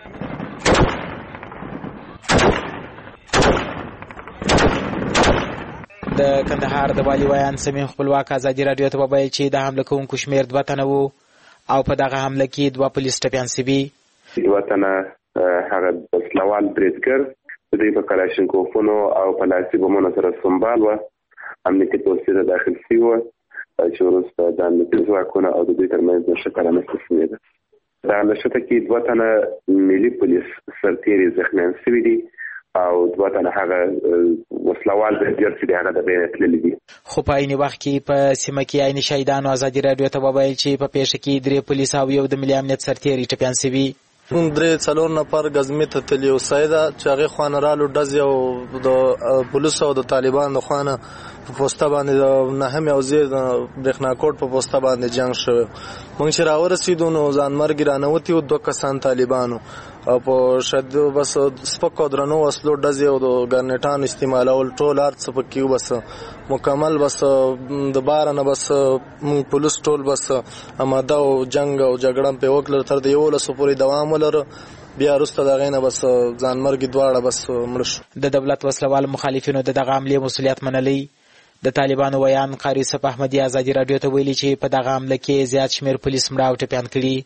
Speaker 13: د کندهار د والي ویان سمیم خپلواک ازادي راډیو ته وویل چې د حمله کوونکو شمېر دوه تنه وو او په دغه حمله کې دوه پولیس ټپیان شوي.
Speaker 14: دوه تنه هغه وسلوال بریدګر د دوی په کلاشینکوفونو او په لاسي بمونو سره سنبال وه. امنیتي پولیسو ته داخل شوي وه چې وروسته د امنیتي ځواکونه او د دوی ترمنځ نښته رامنځته شوې ده. دغه نښته کې دوه تنه ملي پولیس سرتیري زخمیان شوي دي او دوه تنه هغه وسلوال بریدګر چې د هغه د بینه تللي دي.
Speaker 13: خو په عین وخت کې په سیمه کې عین شهیدانو ازادي راډیو ته وویل چې په پیښه کې درې پولیس او یو د ملي امنیت سرتیري ټپیان شوي.
Speaker 15: درې څلور نفر غزمې ته تللي او سیده چې هغې خوانه رالو ډزې او د پولیسو او د طالبان د خوانه په پوسته باندې د نهمې او زیر د برېښنا کوټ په پوسته باندې جنګ شوی. موږ چې راورسېدو نو ځانمرګي رانوتي وو دوه کسان طالبانو او په شدید بس سپکو درنو وسلو ډزې او د ګرنیټانو استعمالول ټول هر څه پکې وو. بس مکمل بس د باره نه بس موږ پولیس ټول بس اماده او جنګ او جګړه پې وکړل تر د یولسو پورې دوام ولره. بیا وروسته د هغې نه بس ځانمرګي دواړه بس مړه شو.
Speaker 13: د دولت وسلوال مخالفینو د دغه حملې مسؤلیت منلی. د طالبانو ویان قاری یوسف احمدي ازادي راډیو ته ویلي چې په دغه حمله کې زیات شمېر پولیس مړه او ټپیان کړي.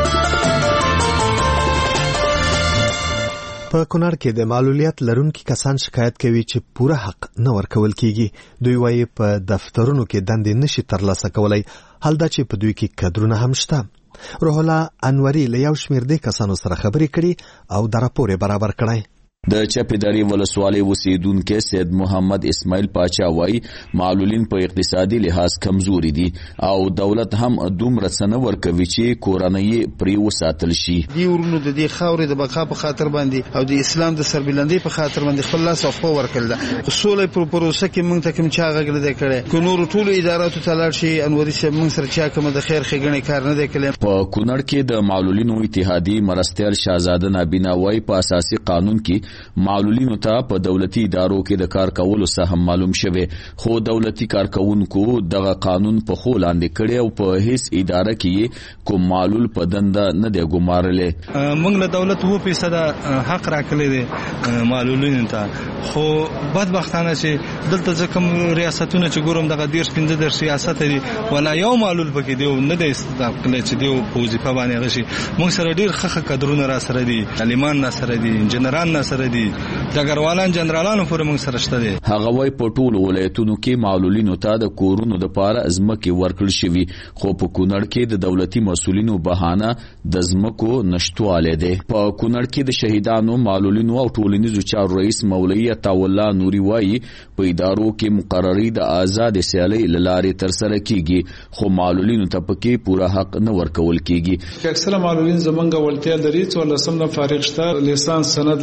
Speaker 1: په کونړ کې د معلولیت لرونکي کسان شکایت کوي چې پوره حق نه ورکول کیږي. دوی وایي په دفترونو کې دندې نشي ترلاسه کولی، حال دا چې په دوی کې کدرونه هم شته. روح الله انوري له یو شمېر دې کسانو سره خبرې کړي او دا راپور یې برابر کړی.
Speaker 16: د چپیداری ولسوالۍ اوسیدونکي سید محمد اسماعیل پاچا وایي معلولین په اقتصادي لحاظ کمزوري دي او دولت هم دومره څه نه ورکوي چې کورنۍ پرې وساتل شي.
Speaker 17: دې ورونو د دې خاورې د بقا په خاطر باندې او د اسلام د سربلندۍ په خاطر باندې خپل لاس او خوا ورکړل ده. خو سوله په پروسه کې موږ ته کوم چا غږ نه دی کړی. که نورو ټولو اداراتو ته لاړ شي انوري صاحب موږ سره چا کومه د خیر ښېګڼې کار نه دی کړی.
Speaker 16: په کونړ کې د معلولینو اتحادیې مرستیال شهزاده نابینا وایي په اساسي قانون کې معلولین ته په دولتي ادارو کې د کار کولو سهم معلوم شوی، خو دولتي کارکونکو دغه قانون په خو لاندې کړی او په هیڅ اداره کې کوم معلول په دنده نه دی ګمارلی.
Speaker 17: موږ له دولت اووه فیصده حق راکړی دی معلولینو ته، خو بدبختانه چې دلته زه کوم ریاستونه چې ګورم دغه دېرش پنځه دېرش ریاست دی ولا یو معلول پکې دی نه دی استخدام کړی چې دی په وظیفه باندې هغه شي. موږ سره ډېر ښه ښه کدرونه را سره دي، عالمان را سره دي، انجنیران را سره دي، ډګروالان جنرالانو پورې موږ سره شته دي.
Speaker 16: هغه وایي په ټولو ولایتونو کې معلولینو ته د کورونو دپاره ځمکې ورکړل شوي، خو په کونړ کې د دولتي مسؤلینو بهانه د ځمکو نشتوالی دی. په کونړ کې د شهیدانو معلولینو او ټولنیزو چارو رئیس مولوي عطاالله نوري وایي په ادارو کې مقرري د آزاد سیالۍ له لارې ترسره کیږي، خو معلولینو ته پکې پوره حق نه ورکول کیږي.
Speaker 18: اکثره معلولین زمونږ ولتیا لري، څوارلسم نه فارغ شته، لیسانس سند لري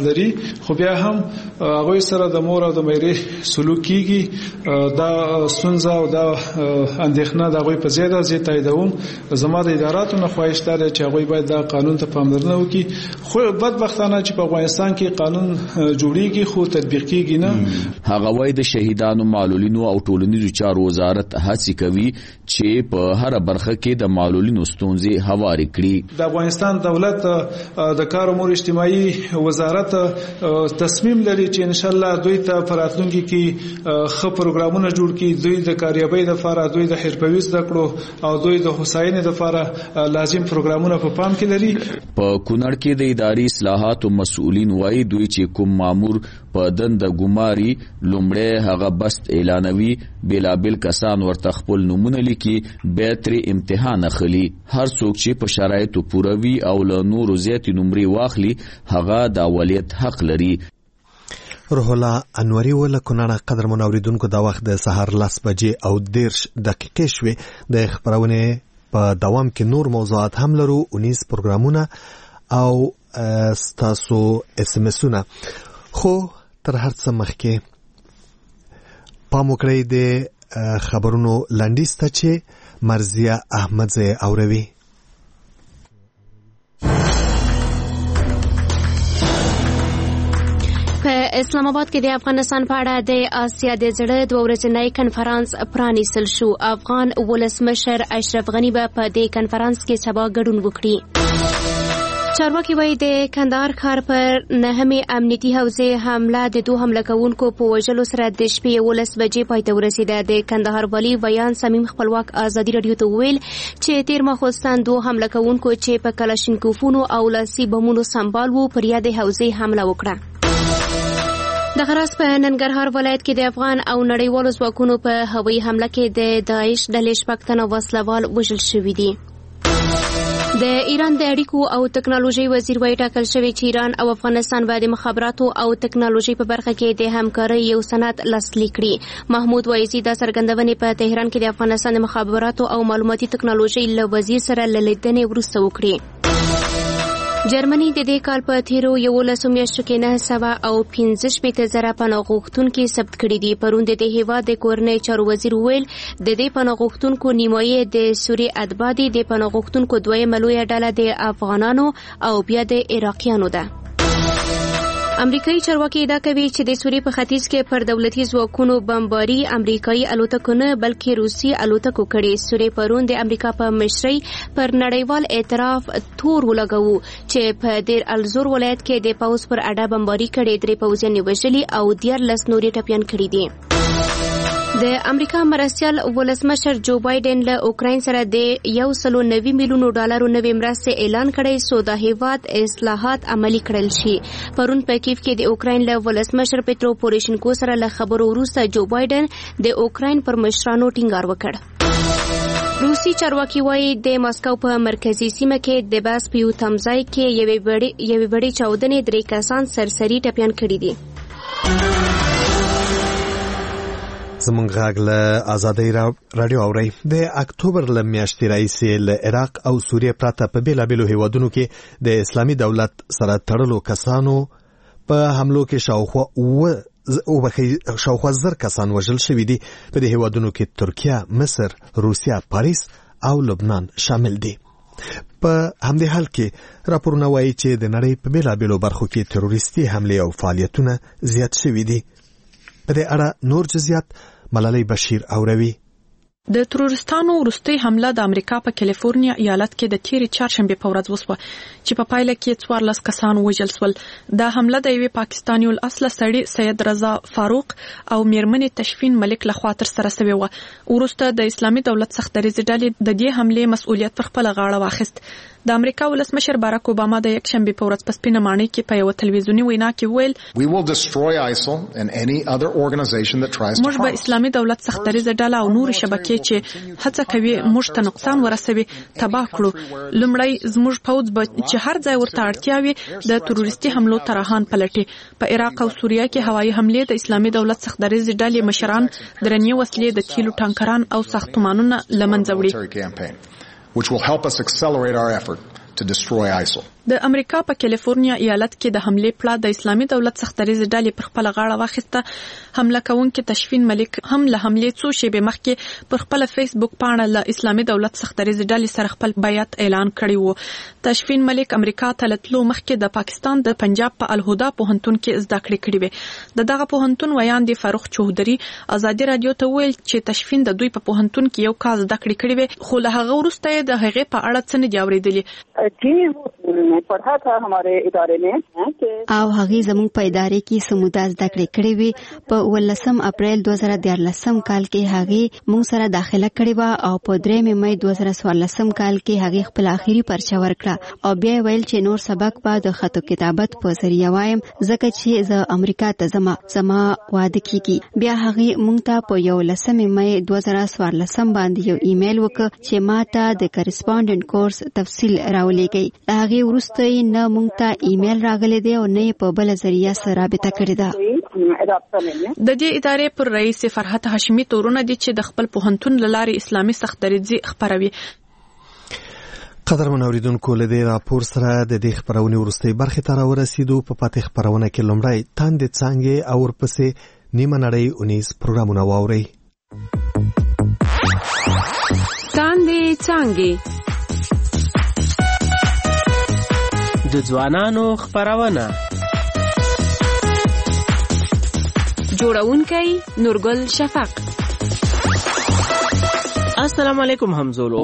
Speaker 18: خو بیا هم هغه سره د مور او د مېرې سلوک کیږي دا سنځه او دا اندېښنه د هغه په زیاده زیات تاییدوم. زما د اداراتو نه خواهش ده چې هغه باید دا قانون ته پاملرنه وکړي. خو بدبختانه چې په افغانستان کې قانون جوړیږي خو تطبیق کیږي نه.
Speaker 16: هغه وایي د شهیدانو معلولینو او ټولنیزو چارو وزارت هڅه کوي چې په هر برخه کې د معلولینو ستونزې هواري کړي.
Speaker 18: د افغانستان دولت د کار امور اجتماعي وزارت تصمیم لري چې ان شاء الله دوی ته فراتلونکي کې خو پروګرامونه جوړ کړي. دوی د کاریابۍ لپاره دوی د حرفوي زده کړو او دوی د حسینې لپاره لازم پروګرامونه په پام کې لري.
Speaker 16: په کونړ کې د اداري اصلاحاتو مسؤلین وایي دوی چې کوم مامور په دند ګماري لومړی هغه بست اعلانوي، بیلابل کسان ورته خپل نمونه لیکي، بیا ترې امتحان اخلي. هر څوک چې په شرایطو پوره وي او له نورو زیاتې نمرې واخلي هغه د اولیت حق لري.
Speaker 1: روح الله انوري ول کونړه قدر منوریدونکو دا وخت د سهار لس بجې او دیرش دقیقې شوې. د خبرونه په دوام کې نور موضوعات هم لرو، اونیز پروګرامونه او ستاسو اس ام اسونه. خو تر هر څه مخکې پام وکړئ د خبرونو لنډیز ته چې مرزیه احمدزی اوروي.
Speaker 2: په اسلام آباد کې د افغانستان په اړه د آسیا د زړه دوه ورځنی کنفرانس پرانیستل شو. افغان ولسمشر اشرف غنی به په دې کنفرانس کې سبا ګډون وکړي. چارواکي وایي د کندهار ښار پر نهمې امنیتي حوزې حمله د دوه حمله کوونکو په وژلو سره د شپې یولس بجې پای ته ورسېده. د کندهار والي ویان سمیم خپلواک ازادي راډیو ته وویل چې تیر ماخوستن دوه حمله کوونکو چې په کلاشینکوفونو او لاسي بمونو سمبال وو پر یادې حوزې حمله وکړه. د غراس په ننګرهار ولایت کې د افغان او نړیوالو ځواکونو په هوایي حمله کې د داعش ډلې شپږ تنه وسلوال وژل شوي دي. د ایران د اړیکو او ټکنالوژي وزیر وایي ټاکل شوی چې ایران او افغانستان باید د مخابراتو او ټکنالوژي په برخه کې د همکارۍ یو سند لاسلیک کړي. محمود وایزي دا څرګندونې په تهران کې د افغانستان د مخابراتو او معلوماتي ټکنالوژي له وزیر سره له لیدنې وروسته وکړي. جرمني د دې کال په تیرو یولسو میاشتو کې نه سوه او پنځه شپېته زره پناه غوښتونکي ثبت کړي دي. پرون د دې هیواد د کورنۍ چارو وزیر وویل د دې پناه غوښتونکو نیمایي د سوریې اتباع دي. د پناه غوښتونکو دویمه لویه ډله د افغانانو او بیا د عراقیانو ده. امریکایي چارواکي ادعا کوي چې د سوریې په ختیځ کې پر دولتي ځواکونو بمباري امریکایي الوتکو نه بلکې روسي الوتکو کړي. سوریې پرون د امریکا په مشرۍ پر نړیوال اعتراف تور ولګوو چې په دیر الزور ولایت کې د پوځ پر اډه بمباري کړي، درې پوځیان وژلي او دیارلس نورې ټپیان کړي دي. د امریکا مرستیال ولسمشر جو بایدن له اوکراین سره د یو سلو نوي میلیونو ډالرو نوې مرستې اعلان کړی سو د هیواد اصلاحات عملي کړل شي. پرون په کیف کې د اوکراین له ولسمشر پترو پوروشینکو سره له خبرو وروسته جو بایدن د اوکراین پر مشرانو ټینګار وکړ. روسي چارواکي وایي د ماسکو په مرکزي سیمه کې د باس په یو تمځای کې یوې بړې یوې بړې چاودنې درې کسان سرسري ټپیان کړي دي.
Speaker 1: زمونږ غږ له ازادۍ راډیو اورئ. د اکتوبر له میاشتې راهیسې له عراق او سوریې پرته په بېلابېلو هیوادونو کې د اسلامي دولت سره تړلو کسانو په حملو کې شاوخوا اوه شاوخوا زر کسان وژل شوي دي. په دې هیوادونو کې ترکیه، مصر، روسیه، پاریس او لبنان شامل دي. په همدې حال کې راپورونه وایي چې د نړۍ په بېلابېلو برخو کې تروریستي حملې او فعالیتونه زیات شوي دي. په دې اړه نور جزئیات ملالۍ بشیر اوروي.
Speaker 19: د تروریستانو وروستۍ حمله د امریکا په کالیفورنیا ایالت کې د تیرې چهارشنبې په ورځ وسوه چې په پایله کې څوارلس کسان وژل شول. دا حمله د یوې پاکستاني الاصله سړي سید رضا فاروق او میرمنې تشفین ملک لخوا ترسره شوې وه. وروسته د اسلامي دولت سختدریځې ډلې د دې حملې مسؤلیت پر خپله غاړه واخیست. د امریکا ولسمشر باراک اوباما د یکشنبې په ورځ په سپینه ماڼۍ کې په یوه تلویزیوني وینا کې وویل موږ به اسلامي دولت سختدریځه ډله او نورې شبکې چې هڅه کوي موږ ته نقصان ورسوي تباه کړو. لومړی زموږ پوځ به چې هر ځای ورته اړتیا وي د تروریستي حملو طرحان پلټي. په عراق او سوریه کې هوایي حملې د اسلامي دولت سختدریځې ډلې مشران درنې وسلې د تیلو ټانکران او ساختمانونه له منځه وړي.
Speaker 20: which will help us accelerate our effort to destroy ISIL.
Speaker 19: د امریکا په کالیفورنیا ایالت کې د حمله پلان د اسلامي دولت سختریز ډلې پر خپل غاړه واخیسته. حمله کوونکي تشفین ملک هم له حمله څو شیبې مخکې پر خپل فیسبوک پاڼه له اسلامي دولت سختریز ډلې سره خپل بیعت اعلان کړی وو. تشفین ملک امریکا ته لتلو مخکې د پاکستان د پنجاب په الهدا پوهنتون کې زده کړې کړې وې. د دغه پوهنتون ویان دی فاروق چوهدری ازادي رادیو ته ویل چې تشفین د دوی په پوهنتون کې یو کال زده کړې کړې وې، خو له هغه وروسته د هغې په اړه څه نه دي اورېدلي.
Speaker 20: پڑھا تھا ہمارے ادارے میں
Speaker 21: او هغه زموږ په ادارې کې سمودا زده کړې کړې وي. په ولسم اپریل دوه زره دیارلسم کال کې هغه موږ سره داخله کړې و او په درېم مې دوه زره څوارلسم کال کې هغه خپل اخیری پرچه ورکړه او بیا ویل چې نور سبق به د خط کتابت په ذریعہ وایم ځکه چې زه امریکا ته زما زما واده کیږي. بیا هغه موږ ته په یو لسم مې دوه زره څوارلسم باندې یو ایمیل وکړ چې ما ته د کریسپونډنټ کورس تفصیل راولېږي. هغه ورسته نه موږ ته ایمیل راغلی دی او نه په بل ذریعہ سره رابطه کړې ده.
Speaker 19: د دې ادارې پر رئیس فرحت هاشمي تورونه دي چې د خپل پوهنتون لارې اسلامي سختدریځي خبروي.
Speaker 1: قدرمن اوریدونکو له دې راپور سره د دې خبرونې وروستۍ برخې ته راورسېدو. په پاتې خبرونه کې لومړی تاندې څانګې او ورپسې نیمه نړۍ اونیز پروګرامونه واورئ.
Speaker 2: تاندې څانګې
Speaker 9: د ځوانانو خبرونه
Speaker 2: جوړونکی نورګل شفق.
Speaker 9: السلام علیکم همزولو.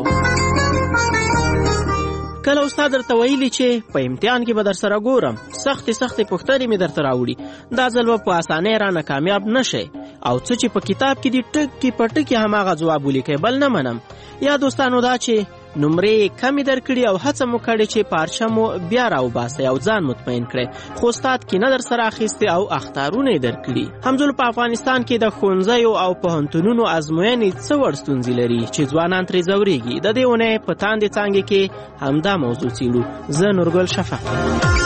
Speaker 9: کله استاد درته ویلي چې په امتحان کې به در سره ګورم، سختې سختې پوښتنې مې درته راوړي، دا ځل به په اسانۍ رانه کامیاب نشئ او څه چې په کتاب کې دي ټکي په ټکي هماغه ځواب ولیکئ، بل نه منم. یا دوستانو دا چې نمرې کمې درکړي او هڅه مو کړې چې پارچه مو بیا راوباسئ او ځان مطمئن کړئ، خو استاد کینه در سره اخیستې او اخطارونه یې درکړي. همزولو په افغانستان کې د ښوونځیو او پوهنتونونو ازموینې څه وړ ستونزې لري چې ځوانان ترې ځورېږي. د دې اونۍ په تاندې څانګې کې همدا موضوع څېړو. زه نورګل شفق یم.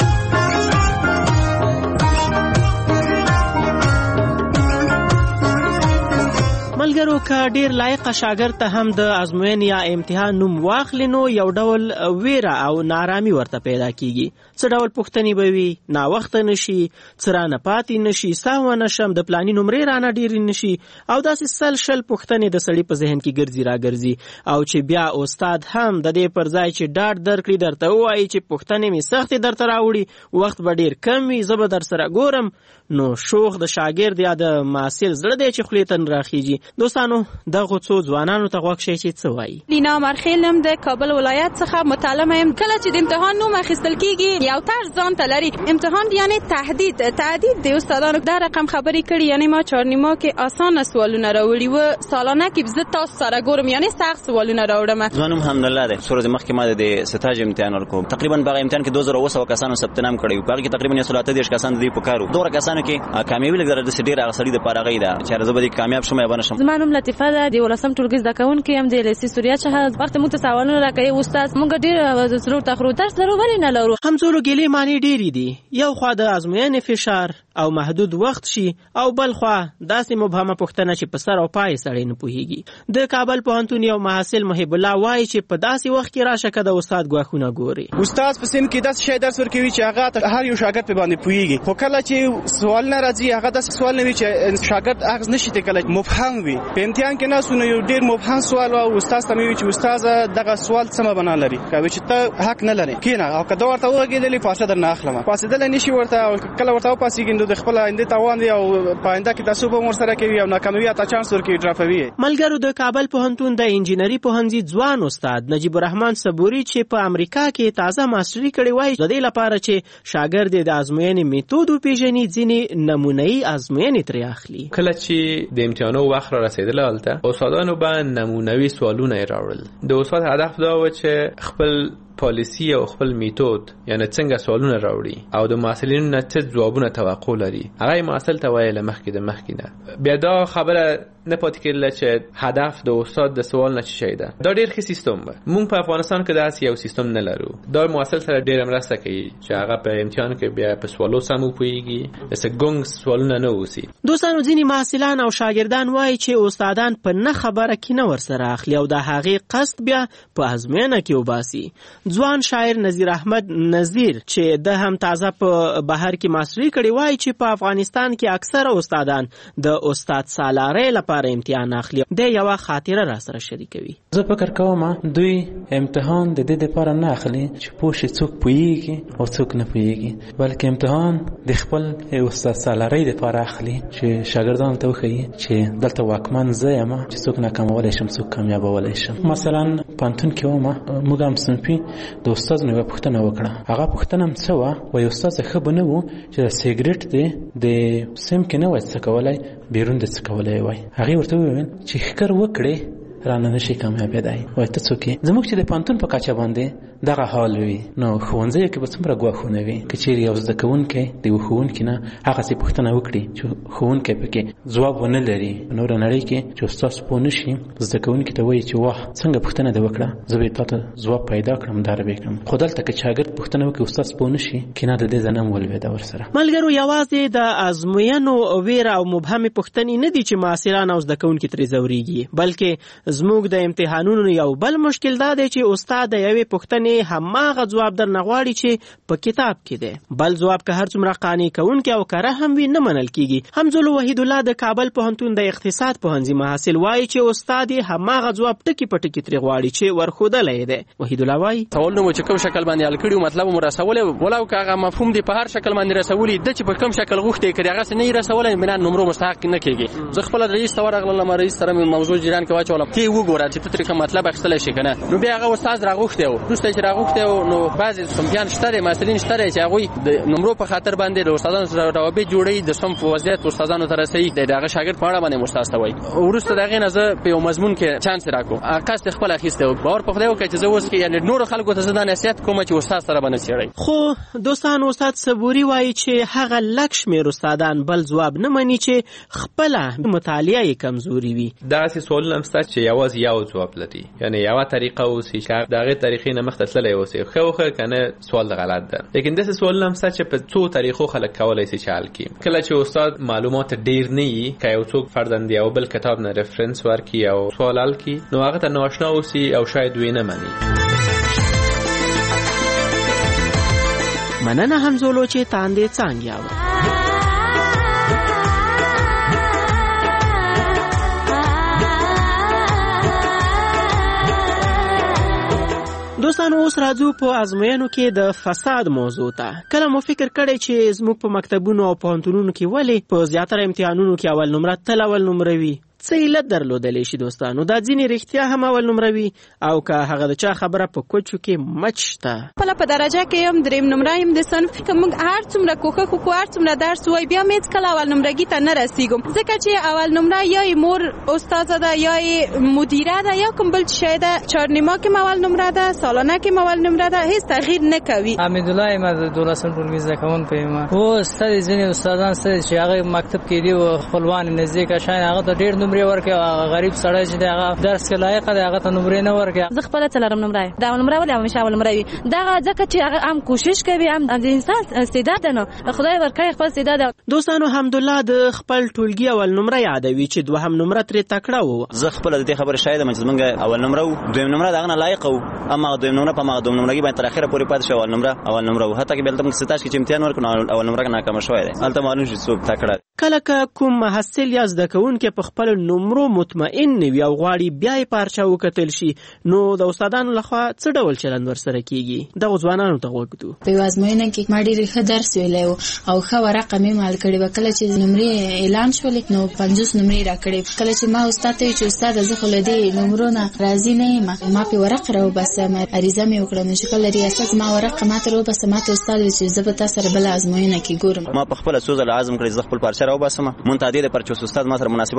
Speaker 9: ملګرو که ډیر لایق شاګرد ته هم د ازموینې یا امتحان نوم واخلي نو یو ډول ویره او نارامي ورته پیدا کیږي. څه ډول پوښتنې به وي، ناوخته نشي، څه رانه پاتې نشي، ساه ونه شم، د پلاني نمرې رانه ډېرې نشي، او داسې سل شل پوښتنې د سړي په ذهن کې ګرځي راګرځي. او چې بیا استاد هم د دې پر ځای چې ډاډ درکړي درته ووایي چې پوښتنې مې سختې درته راوړي، وخت به ډېر کم وي، زه به در سره ګورم، نو شوق د شاګرد یا د محصل زړه دی چې خولې ته راخیږي. دوستانو دغه څو ځوانانو ته غوږ شئ چې څه وایي.
Speaker 22: لینا مرخیلم د کابل ولایت څخه متعلمه یم. کله چې د امتحان نوم اخیستل کیږي یو طرز ځان ته لري. امتحان یعنی تهدید تهدید د استادانو دا رقم خبرې کړي، یعنی ما چهارنیما کې اسانه سوالونه راوړي و، سالانه کې زه تاسو سره ګورم یعنی سخت سوالونه راوړم.
Speaker 23: ځوانم الحمدلله ده سورې مخکې ما د ستاج امتحان ورکوم. تقریبا په امتحان کې دوه زره اوه سوه کسانو ثبت نام کړی و، په هغه کې تقریبا یو سل اته دېرش کسان د دې په کارو. دوه کسانو کې کامیابي لګره د ډېر هغه سړي د پاره غي ده چې زه به کامیاب شم یا بنشم.
Speaker 24: زما نوم لطیفه ده، د ولسم ټولګي زده کوونکې یم د لیسې سوریا څخه. وخت مو ته سوالونه راکوي استاد، موږ ډېر ضرور تخرو درس درو ولې نه لرو.
Speaker 9: همزولو ګیلې معنی ډېرې دي، یو خوا د ازموینې فشار او محدود وخت شي، او بل خوا داسې مبهمه پوښتنه چې په سر او پای سړی نه پوهیږي. د کابل پوهنتون یو محصل محب الله وایي چې په داسې وخت کې راشه که د استاد ګواښونه ګوري.
Speaker 25: استاد په سیم کې داسې شی درس ورکوي چې هغه هر یو شاګرد په باندې پوهیږي، خو کله چې سوال نه راځي هغه داسې سوال نه وي چې شاګرد اخذ نشي کولای، مبهم وي. په امتحان کې ناسونه یو ډیر مبهم سوال او استاد ته وی چې استاد دغه سوال څه بنا لري، کوي چې ته حق نه لري کینه او کله ورته وګیدلې پاسه در نه اخلم پاسه دل نشي ورته او کله ورته پاسې ګندو د خپل آینده توان دی او پاینده کې تاسو به مر سره کوي او ناکامي تا چانس ورکوي ډراپوي.
Speaker 9: ملګرو د کابل پوهنتون د انجینری پوهنځي ځوان استاد نجیب الرحمن صبوري چې په امریکا کې تازه ماستري کړې وای، د دې لپاره چې شاګرد د ازموینې میتود پیژني ځینې نمونه‌ای ازموینې ترې اخلي.
Speaker 26: کله چې د امتحانو وخت را رسیدل البته استادانو به نمونوي سوالونه راوړل. د استاد هدف دا و چې خپل پالیسی او خپل میتود یعنی څنګه سوالونه راوړي او د محصلینو نه څه ځوابونه توقع لري هغه محصل ته وایي لمخکې د مخکې نه. بیا دا خبره نه پاتې کېدل چې هدف د استاد د سوال نه شي ده. دا ډېر ښه سیستم به. مونږ په افغانستان کې داسې یو سیستم نه لرو. دا موصل سره ډېر مرسته کوي چې هغه په امتحان کې بیا په سوالو سم وپوهیږي، داسې ګونګ سوالونه نه اوسي.
Speaker 9: دوستانو ځینې محصلان او شاګردان وایي چې استادان په نه خبره کې نه ورسره اخلي او د هغې قصد بیا په ازموینه کې وباسي. ځوان شاعر نظیر احمد نظیر چې د هم تازه په بهر کې ماستري کړې وایي چې په افغانستان کې اکثره استادان د استاد سالارۍ لپاره امتحان اخلي. د یوه خاطره را سره شریکوي.
Speaker 3: زه فکر کوم دوی امتحان د دې لپاره نه اخلي چې پوه شي څوک پوهیږي او څوک نه پوهیږي، بلکې امتحان د خپل استاد سالارۍ لپاره اخلي چې شاګردانو ته وښیي چې دلته واکمن زه یم چې څوک ناکامولی شم څوک کامیابولی شم. مثلا پوهنتون کې وم، موږ هم صنفي د استاد نه یوه پوښتنه وکړه. هغه پوښتنه هم څه وه؟ وایي استاد ښه به نه و چې د سیګرټ دی د سیم کې نه وای څکولی، بیرون دې څکولی وای. هغې ورته وویل چې ښکر وکړې رانه نشي کامیابېدای. وایي ته څوک یې؟ زموږ چې د پوهنتون په کچه باندې دغه حال وي، نو ښوونځیو کې به څومره ګواښونه وي که چیرې یو زده کوونکی د یو ښوونکي نه هغسې پوښتنه وکړي چې ښوونکی پکې ځواب ونه لري. په نوره نړۍ کې چې استاد پوه نه شي، زده کوونکي ته وایي چې واه څنګه پوښتنه دې وکړه، زه به تا ته ځواب پیدا کړم، دا به کړم. خو دلته که شاګرد پوښتنه وکړي استاد پوه نه شي، کینه د دې ځای نه هم ولوېده ورسره.
Speaker 9: ملګرو، یوازې د ازموینو ویره او مبهمې پوښتنې نه دي چې محصلان او زده کوونکي ترې ځورېږي، بلکې زموږ د امتحانونو یو بل مشکل دا دی چې استاد د یوې پوښتنې هماغه ځواب درنه غواړي چې په کتاب کې دی. بل ځواب که هر څومره قانع کوونکی او کره هم وي نه منل کیږي. حمزه وحید الله د کابل پوهنتون د اقتصاد پوهنځي محصل وایي چې استاد هماغه ځواب ټکی په ټکی ترې غواړي چې ورښودلی دی. وحید الله وایي
Speaker 4: سوالونه مو چې کوم شکل باندې حل کړي مطلب مو رسولی ولو که هغه مفهوم دی په هر شکل باندې رسولي ده چې په کوم شکل غوښتي کړي هغه نه یې رسولی بنا نمرو مستحق نه کیږي. زه خپل رئیس ته ورغلم، رئیس سره مې موضوع جریان کې واچولم، ته وګوره چې ته ترې کوم مطلب اخیستلی شي که نه. نو بیا هغه استاد راغوښتی و، وروسته چې راغوښتی و نو بعضې صنفیان شته دی، محصلین شته دی چې هغوی د نمرو په خاطر باندې د استادانو سره روابط جوړوي، د صنف وضعیت استادانو ته رسوي، د هغه شاګرد په اړه باندې استاد ته وایي. وروسته د هغې نه زه په یو مضمون کې چانس راکړو، قصد خپل اخیستی و. باور په خدای وکړئ چې زه اوس کې یعنې نورو خلکو ته زه دا نصیحت کوم چې استاد سره به نه څېړئ.
Speaker 9: خو دوستانو، استاد صبوري وایي چې هغه لږ شمېر استادان بل ځواب نه مني چې خپله مطالعه یې کمزوري وي.
Speaker 26: داسې سوالونه هم شته چې یوازې یو ځواب لري، یعنې یوه طریقه اوسي چې د هغې طریقې نه مخته تللی اوسي، ښه وښه که نه سوال غلط ده. لیکن داسې سوالونه هم شته چې په څو طریقو خلک کولی شي چې حل کړي. کله چې استاد معلومات ډېر نه وي، که یو څوک فرضاً د یو بل کتاب نه ریفرنس ورکړي او سوال حل کړي، نو هغه ته نااشنا اوسي او شاید ویې نه مني.
Speaker 9: مننه همزولو چې تاندې څانګې اورئ. دوستانو، اوس راځو په ازموینو کې د فساد موضوع ته. کله مو فکر کړی چې زموږ په مکتبونو او پوهنتونونو کې ولې په زیاتره امتحانونو کې اول نمره تل اول نمره وي؟ څه علت درلودلی شي دوستانو؟ دا ځینې رښتیا هم اول نمره وي او که هغه د چا خبره په کوچو کې مچ شته.
Speaker 22: خپله په درجه کې یم دریم نمره یم د صنف، که موږ هر څومره کوښښ وکړو هر څومره درس ووایو بیا مې هېڅکله اول نمرګي ته نه رسېږم، ځکه چې اول نمره یا یې مور استاده ده یا یې مدیره ده یا کوم بل شی ده. چهارنیما کې م اول نمره ده، سالانه کې م اول نمره ده، هېڅ تغییر نه کوي.
Speaker 5: حمیدالله یم، د دولسم ټولګي زده کوونکی یم. اوس ستاسې ځینې استادان ستاسې چې هغه مکتب کې دي او خپلوان یې نزدیکه شیان هغه ته ډېر نمرې ورکوي، غریب سړی چې دی هغه درس کې لایق دی هغه ته نمرې نه ورکوي.
Speaker 24: زه خپله څلورم نمره یم، د اول نمره ولې همیشه اول نمره وي؟ دغه ځکه چې هغه هم کوشش کوي، هم د انسان استعداد ده، نو خدای ورکوي خپل استعداد.
Speaker 9: دوستانو، حمدالله د خپل ټولګي اول نمره یادوي چې دوهم نمره ترې تکړه و.
Speaker 23: زه خپله د دې خبرې شاهد یم چې زمونږ اول نمره و، دویم نمره د هغه نه لایق و، اما دویم نمره په هماغه دویم نمرګي باندې تر اخره پورې پاتې شو. اول نمره اول نمره و، حتی که بیا دلته موږ ستاش کې چې امتحان ورکړو اول نمره ناکامه شوی دی، هلته معلوم شي څوک تکړه.
Speaker 9: کله که کوم محصل یا زده کوونکی په خپلو نمرو مطمئن نه وي او غواړي بیا یې پارچه وکتل شي، نو د استادانو لخوا څه ډول چلند ورسره کیږي؟ دغو ځوانانو ته غوږ ږدو.
Speaker 6: په یوه ازموینه کې ما ډېر ښه درس ویلی و او ښه ورقه مې مال کړې وه. کله چې نمرې اعلان شولې نو پنځوس نمرې راکړې. کله چې ما استاد ته ویل چې استاده زه خو له دې نمرو نه راضي نه یم، ما پې ورقه راوباسه، عریضه مې وکړه. نو چې کله ریاست ما ورقه ما ته راوباسه، ما ته استاد ویل چې زه به تا سره بله ازموینه کې ګورم.
Speaker 23: ما په خپله څو ځله عزم کړی زه خپل پارچه راوباسم، منتها دې دپاره چې استاد ما سره مناسبات خراب نه شي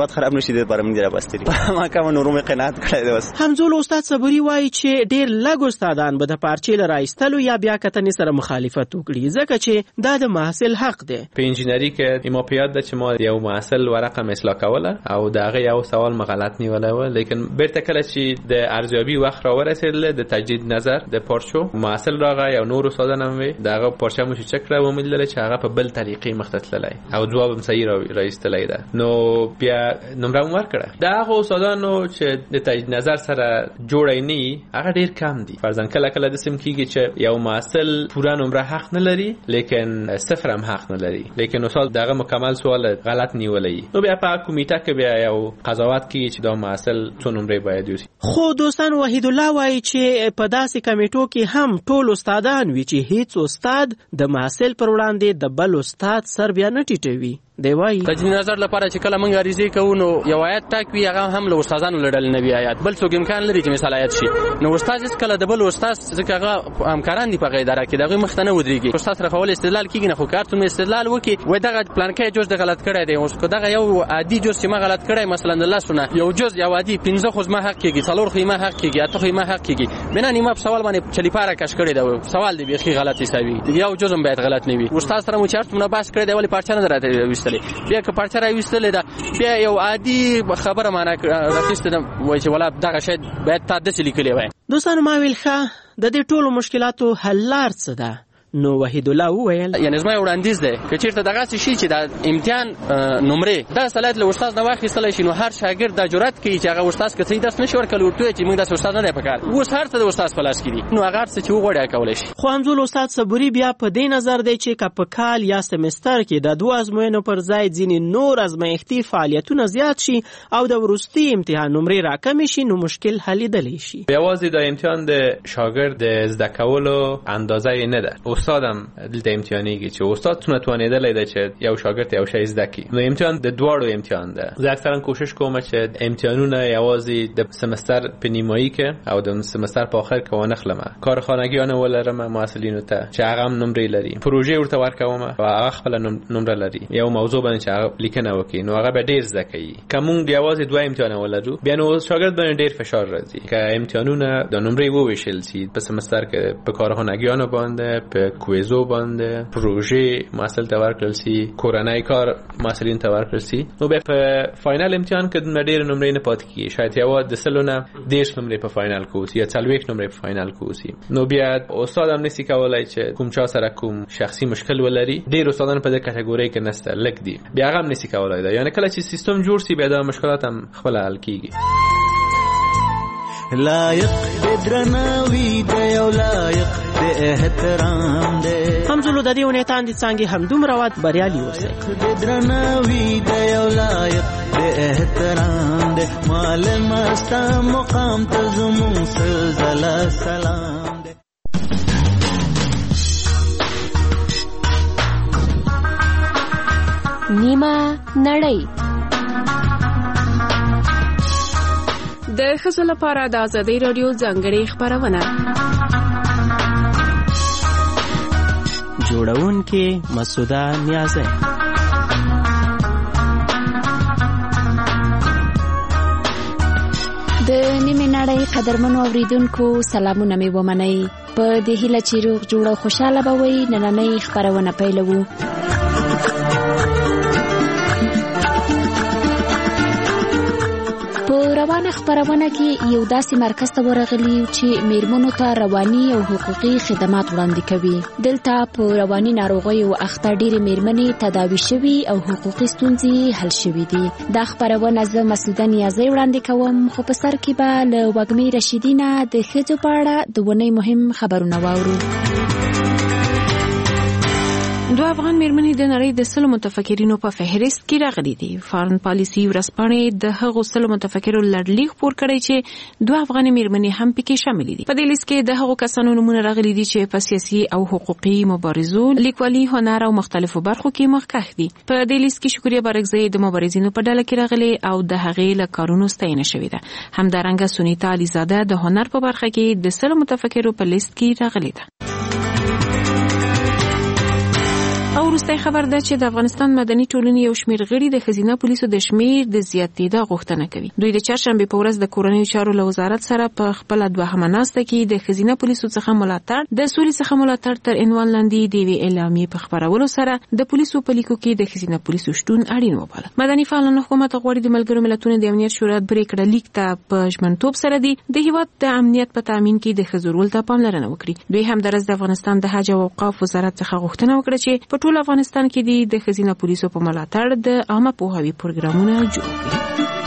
Speaker 23: شي د لپاره موږ راپاستري ما کوم نورو مې قناعت کړی دی. بس
Speaker 9: همزول استاد صبري وایي چې ډېر لږ استادان به د پارچې له راایستلو یا بیا کتنې سره مخالفت وکړي ځکه چې دا د محصل حق دی.
Speaker 26: په انجینري کې ما په یاد ده چې ما یو محصل ورقه مې اصلاح کوله او د هغه یو سوال مې غلط نیولی و، لیکن بیرته کله چې د ارزیابي وخت راورسېدله د تجدید نظر د پارچو محصل راغی او نور استادان هم وي د هغه پارچه مو چې چک کړه و مې لیدله چې هغه په بل طریقې مخ ته تللی او ځواب هم صحیح راایستلی ده. نو بیا نمره مو ورکړه. د هغو استادانو چې د تجدید نظر سره جوړی نه هغه ډېر کم دي. فرضاً کله کله داسې کېږي چې یو محصل پوره نمره حق نه لري لیکن صفر هم حق نه لري، لیکن استاد دغه مکمل سوال غلط نیولی. نو بیا په کمیټه کې بیا یو قضاوت کوي چې دا محصل څو نمرې باید یوسي.
Speaker 9: خو دوستان وحید الله وایي چې په داسې کمیټو کې هم ټول استادان وي چې هیڅ استاد د محصل پر وړاندې د بل استاد سر بیا نه ټیټوي. دی وایي
Speaker 4: تجدید نظر لپاره چې کله موږ عریضې کوو نو یو آیت ټاک وي هغه هم له استادانو له ډلې نه وي آیت، بل څوک امکان لري چې مثال آیت شي. نو استاد هېڅکله د بل استاد ځکه هغه همکاران دي په هغه اداره کې د هغوی مخ ته نه ودرېږي. استاد سره کول استدلال کېږي نه، خو که هر څومره استدلال وکړي وایي دغه پلانکی جز د غلط کړی دی، اوس که دغه یو عادي جز چې ما غلط کړی مثلا د لسو نه یو جز یو عادي پنځه خو زما حق کېږي، څلور خو یې ما حق کېږي، اته خو یې ما حق کېږي. بنا نیمه په سوال باندې چلیپاره کش کړی دی، سوال دی بیخي غلط حسابي، یو جز هم باید غلط نه وي. استاد سره مو چې هر څومره بحث کړی دی ولې پارچه نه ده راته ویستلې، بیا که پارچه راویستلې ده بیا یو عادي خبره معنا راخیستې ده وایي چې ولا دغه شی باید تا داسې لیکلی وای.
Speaker 9: دوستانو ما ویل ښه د دې ټولو مشکلاتو حل لار څه ده؟ نو وحید الله وویل
Speaker 4: یعنې زما یو وړاندیز دی که چېرته دغسې شي چې د امتحان نمرې دا صلاحیت له استاد نه واخیستلی شي نو هر شاګرد دا جرأت کوي چې هغه استاد که صحیح درس نشي ورکولی ورته ووایي چې موږ داسې استاد نه دی په کار. اوس هر څه د استاد په لاس کې دي، نو هغه هر څه چې وغواړي هغه کولی شي.
Speaker 9: خو همزول استاد صبوري بیا په دې نظر دی چې که په کال یا سمستر کې د دوه ازموینو پر ځای ځینې نور ازمایښتي فعالیتونه زیات شي او د وروستي امتحان نمرې راکمې شي نو مشکل حلیدلی شي.
Speaker 26: یوازې د امتحان د شاګرد د زده کولو اندازه یې نه ده، استاد هم دلته امتحانېږي چې استاد څومره توانېدلی دی چې یو شاګرد یو شی زده کړي. نو امتحان د دواړو امتحان ده. زه اکثرا کوشش کوم چې امتحانونه یوازې د سمستر په نیمایي کې او د سمستر په آخر کې وانخلم، کارخانګیانې ولرم محصلینو ته چې هغه هم نمرې لري، پروژې ورته ورکوم او هغه خپله نمره لري، یو موضوع باندې چې هغه لیکنه وکړي نو هغه به ډېر زده کوي. که موږ یوازې دوه امتحانه ولرو بیا نو شاګرد باندې ډېر فشار راځي. که امتحانونه د نمرې وویشل شي په سمستر کې په کارخانګیانو باندې په کویزو باندې پروژې محصل ته ورکړل شي، کورنۍ کار محصلین ته ورکړل شي، نو بیا په فاینل امتحان کې دومره ډېرې نمرې نه پاتې کېږي. شاید یوازې د سلو نه دېرش نمرې په فاینل کې اوسي یا څلوېښت نمرې په فاینل کې اوسي. نو بیا استاد هم نشي کولی چې کوم چا سره کوم شخصي مشکل ولري. ډېر استادان په دې کټګورۍ کې نشته، لږ دي، بیا هغه هم نشي کولی ده. یعنې کله چې سیستم جوړ شي بیا دا مشکلات هم خپله حل کېږي.
Speaker 7: لایق د درناوي دی او لایق د احترام دی.
Speaker 9: همزولو د دې ونې تاندې څانګې همدومره وات بریالي اوسئ.
Speaker 7: د درناوي دی او لایق د احترام دی. معلم ستا مقام ته زموږ سلسله سلام دی.
Speaker 2: نیمه نړۍ
Speaker 19: د ښځو لپاره د ازادۍ راډیو ځانګړې خپرونه
Speaker 9: جوړونکې مسعوده نیازی.
Speaker 2: د نیمې نړۍ قدرمنو اوریدونکو سلامونه مې ومنئ. په دې هیله چې روغ جوړ او خوشحاله به وئ نننۍ خپرونه پیلوو. روانه خبرونه کې یو داسې مرکز ته ورغلی چې میرمنو ته رواني او حقوقي خدمات وړاندې کوي. دلته په رواني ناروغیو اخته ډېرې میرمنې تداوي شوي او حقوقي ستونزې حل شوي دي. دا خبرونه زه مسعوده نیازی وړاندې کوم، خو په سر کې به له وږمې رشیدي نه د ښځو په اړه د اونۍ مهم خبرونه واورو.
Speaker 19: دوه افغان میرمنې د نړۍ د سلو متفکرینو په فهرست کې راغلي دي. فارن پالیسي ورځپاڼې د هغو سلو متفکرو لړلیک خپور کړی چې دوه افغانې میرمنې هم پکې شاملې دي. په دې لیست کې د هغو کسانو نومونه راغلي دي چې په سیاسي او حقوقي مبارزو، لیکوالي، هنر او مختلفو برخو کې مخکښ دي. په دې لیست کې شکریه بارکزی د مبارزینو په ډله کې راغلي او د هغې له کارونو ستاینه شوې ده. همدارنګه سونیتا علیزاده د هنر په برخه کې د سلو متفکرو په لیست کې راغلي ده. او
Speaker 8: وروسته خبر ده چې د افغانستان مدني ټولنې یو شمېر غړي د ښځینه پولیسو د شمېر د زیاتېدا غوښتنه کوي. دوی د چهارشنبې په ورځ د کورنیو چارو له وزارت سره په خپله دوهمه ناسته کې د ښځینه پولیسو څخه ملاتړ د سولې څخه ملاتړ تر عنوان لاندې د یوې اعلامیې په خپرولو سره د پولیسو په لیکو کې د ښځینه پولیسو شتون اړین وباله. مدني فعالان حکومت غواړي د ملګرو ملتونو د امنیت شورا پریکړه لیک ته په ژمنتوب سره دی د هیواد د امنیت په تامین کې د ښځو رول ته پاملرنه وکړي. دوی همدارس د افغانستان د حج او اوقاف وزارت څخه غوښتنه وکړه چې په ټول افغانستان کې د ښځینه پولیسو په ملاتړ د عامه پوهاوي پروګرامونه جوړ کړي.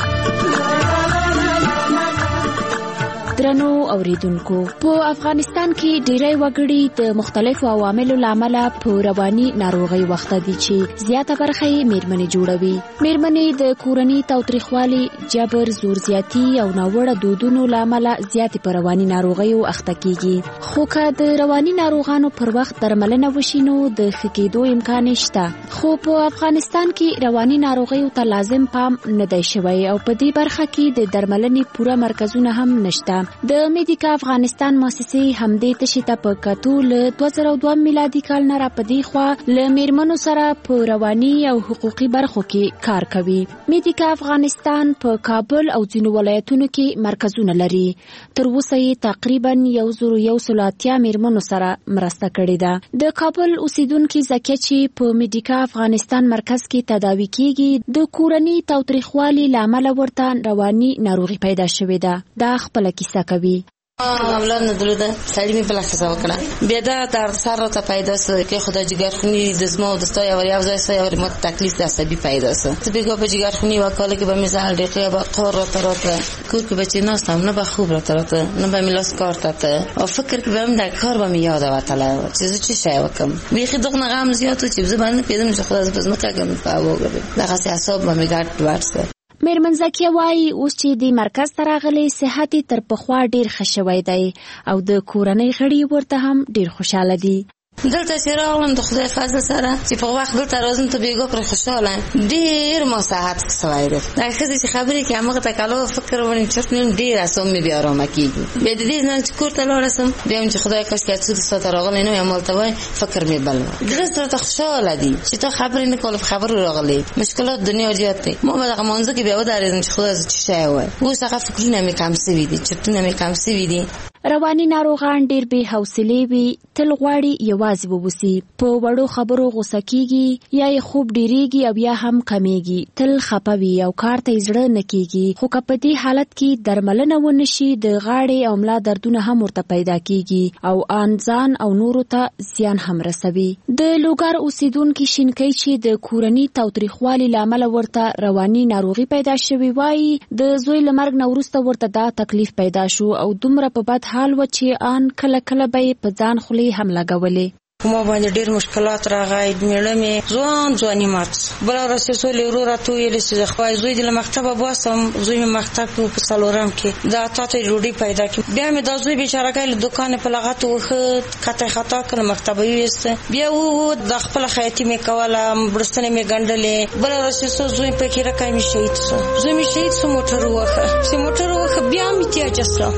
Speaker 2: درنو اوریدونکو، په افغانستان کې ډیری وګړي د مختلفو عواملو لامل په رواني ناروغي وخت دي چې زیاته برخه یې میرمنې جوړوي. میرمنې د کورنۍ تاوتریخوالي، جبر، زور زیاتی او ناوړه دودونو لامل زیاتې په رواني ناروغیو اخته کیږي. خو که د رواني ناروغانو پر وخت درملنه وشي نو د ښه کېدو امکان شته. خو په افغانستان کې رواني ناروغیو ته لازم پام نه دی شوی او په دې برخه کې د درملنې پوره مرکزونه هم نشته. د میډیکا افغانستان مؤسسې همدې تشې ته په کتو له دوه زره دوه میلادي کال نه راپدې خوا له میرمنو سره په رواني او حقوقي برخو کې کار کوي. میډیکا افغانستان په کابل او ځینو ولایتونو کې مرکزونه لري. تر اوسه یې تقریبا یو زرو یو سل اتیا میرمنو سره مرسته کړې ده. د کابل اوسیدونکي زکیه چې په میډیکا افغانستان مرکز کې تداوي کیږي، د کورنۍ تاوتریخوالي له امله ورته رواني ناروغي پیدا شوې ده. دا خپله کیسه کوي.
Speaker 10: اولاد نه درلوده، سړی مې بله ښځه وکړه. بیا دا درد سر راته پیدا سو که خدا جګرخوني د زما او د ستا یو یو ځای سو یو ماته تکلیف د عصبي پیدا سو. ته بېګا په جګرخوني یوه کاله کې به مې زهر ډېقې به قار راته راته کور کې به چې ناست هم نه به خوب راته راته نه به مې لاس کار ته ته او فکر کې به هم دا کار به مې یاده وتلی چې زه څه شی وکړم. بیخي دغه نه غم زیات و چې زه به نه پوهېدم چې خدا زه په ځمکه کې مې په هوا وګرځېد. دغسې اعصاب به مې ګډ وډ سو.
Speaker 2: میرمن زکیه وایي اوس چې د مرکز ته راغلی صحت یې تر پخوا ډېر ښه شوی دی او د کورنۍ غړي ورته هم ډېر خوشحاله دي.
Speaker 10: دلته چې راغلم د خدای فضل سره چې په وخت دلته راځم ته بېګا پرې خوشحاله ډېر ما صحت سوی دی. دا ښځې چې خبرې کوي همغه ته کلو فکر ونیم چرت نیم ډېر اعصاب مې بیا ارامه کېږي. بیا د دې نه چې کور ته لاړه سم بیا هم چې خدای کاشکې هر څوک ستا ته راغلی نه وي همالته وایي فکر مې بل و. زړه سره ته خوشحاله دي چې ته خبرې نه کولې په خبرو راغلې. مشکلات دنیا زیات دی. ما به دغه مانځه کې بیا ودرېدم چې خدای زه څه شی وایي. اوس هغه فکرونه مې کم سوي دي، چرتونه مې کم سوي دي.
Speaker 2: رواني ناروغان ډېر بې حوصلې وي، تل غواړي یوازې ووسي، په وړو خبرو غوسه کیږي یا یې خوب ډېرېږي او یا هم کمیږي، تل خفه وي او کار ته یې زړه نه کیږي. خو که په دې حالت کې درملنه ونه شي د غاړې او ملا دردونه هم ورته پیدا کیږي او آن ځان او نورو ته زیان هم رسوي. د لوګر اوسیدونکي شینکۍ چې د کورني تاوتریخوالي له امله ورته رواني ناروغي پیدا شوې وایي د زوی له مرګ نه وروسته ورته دا تکلیف پیدا شو او دومره په بد حال و چې آن کله کله به یې په ځان خولې هم لګولې.
Speaker 10: ما باندې ډېر مشکلات راغی. میړه مې ځوان ځواني مات بله ورځ چې څو لیرو راته ویلې چې خدای زوی دې له مکتبه باسم. زوی مې مکتب کې په څلورم کې دا تا ته ډوډۍ پیدا کړي. بیا مې دا زوی بیچارهګی له دوکان په لغت وښه کته خطا کړه مکتبه یې ویسته. بیا و د خپله خیاطي مې کوله، بړستنې مې ګنډلې. بله ورځ چې څو زوی پکې رکی مې شهید سو. زوی مې شهید سو موټر ووښه. چې موټر ووښه بیا مې تیاجه سو.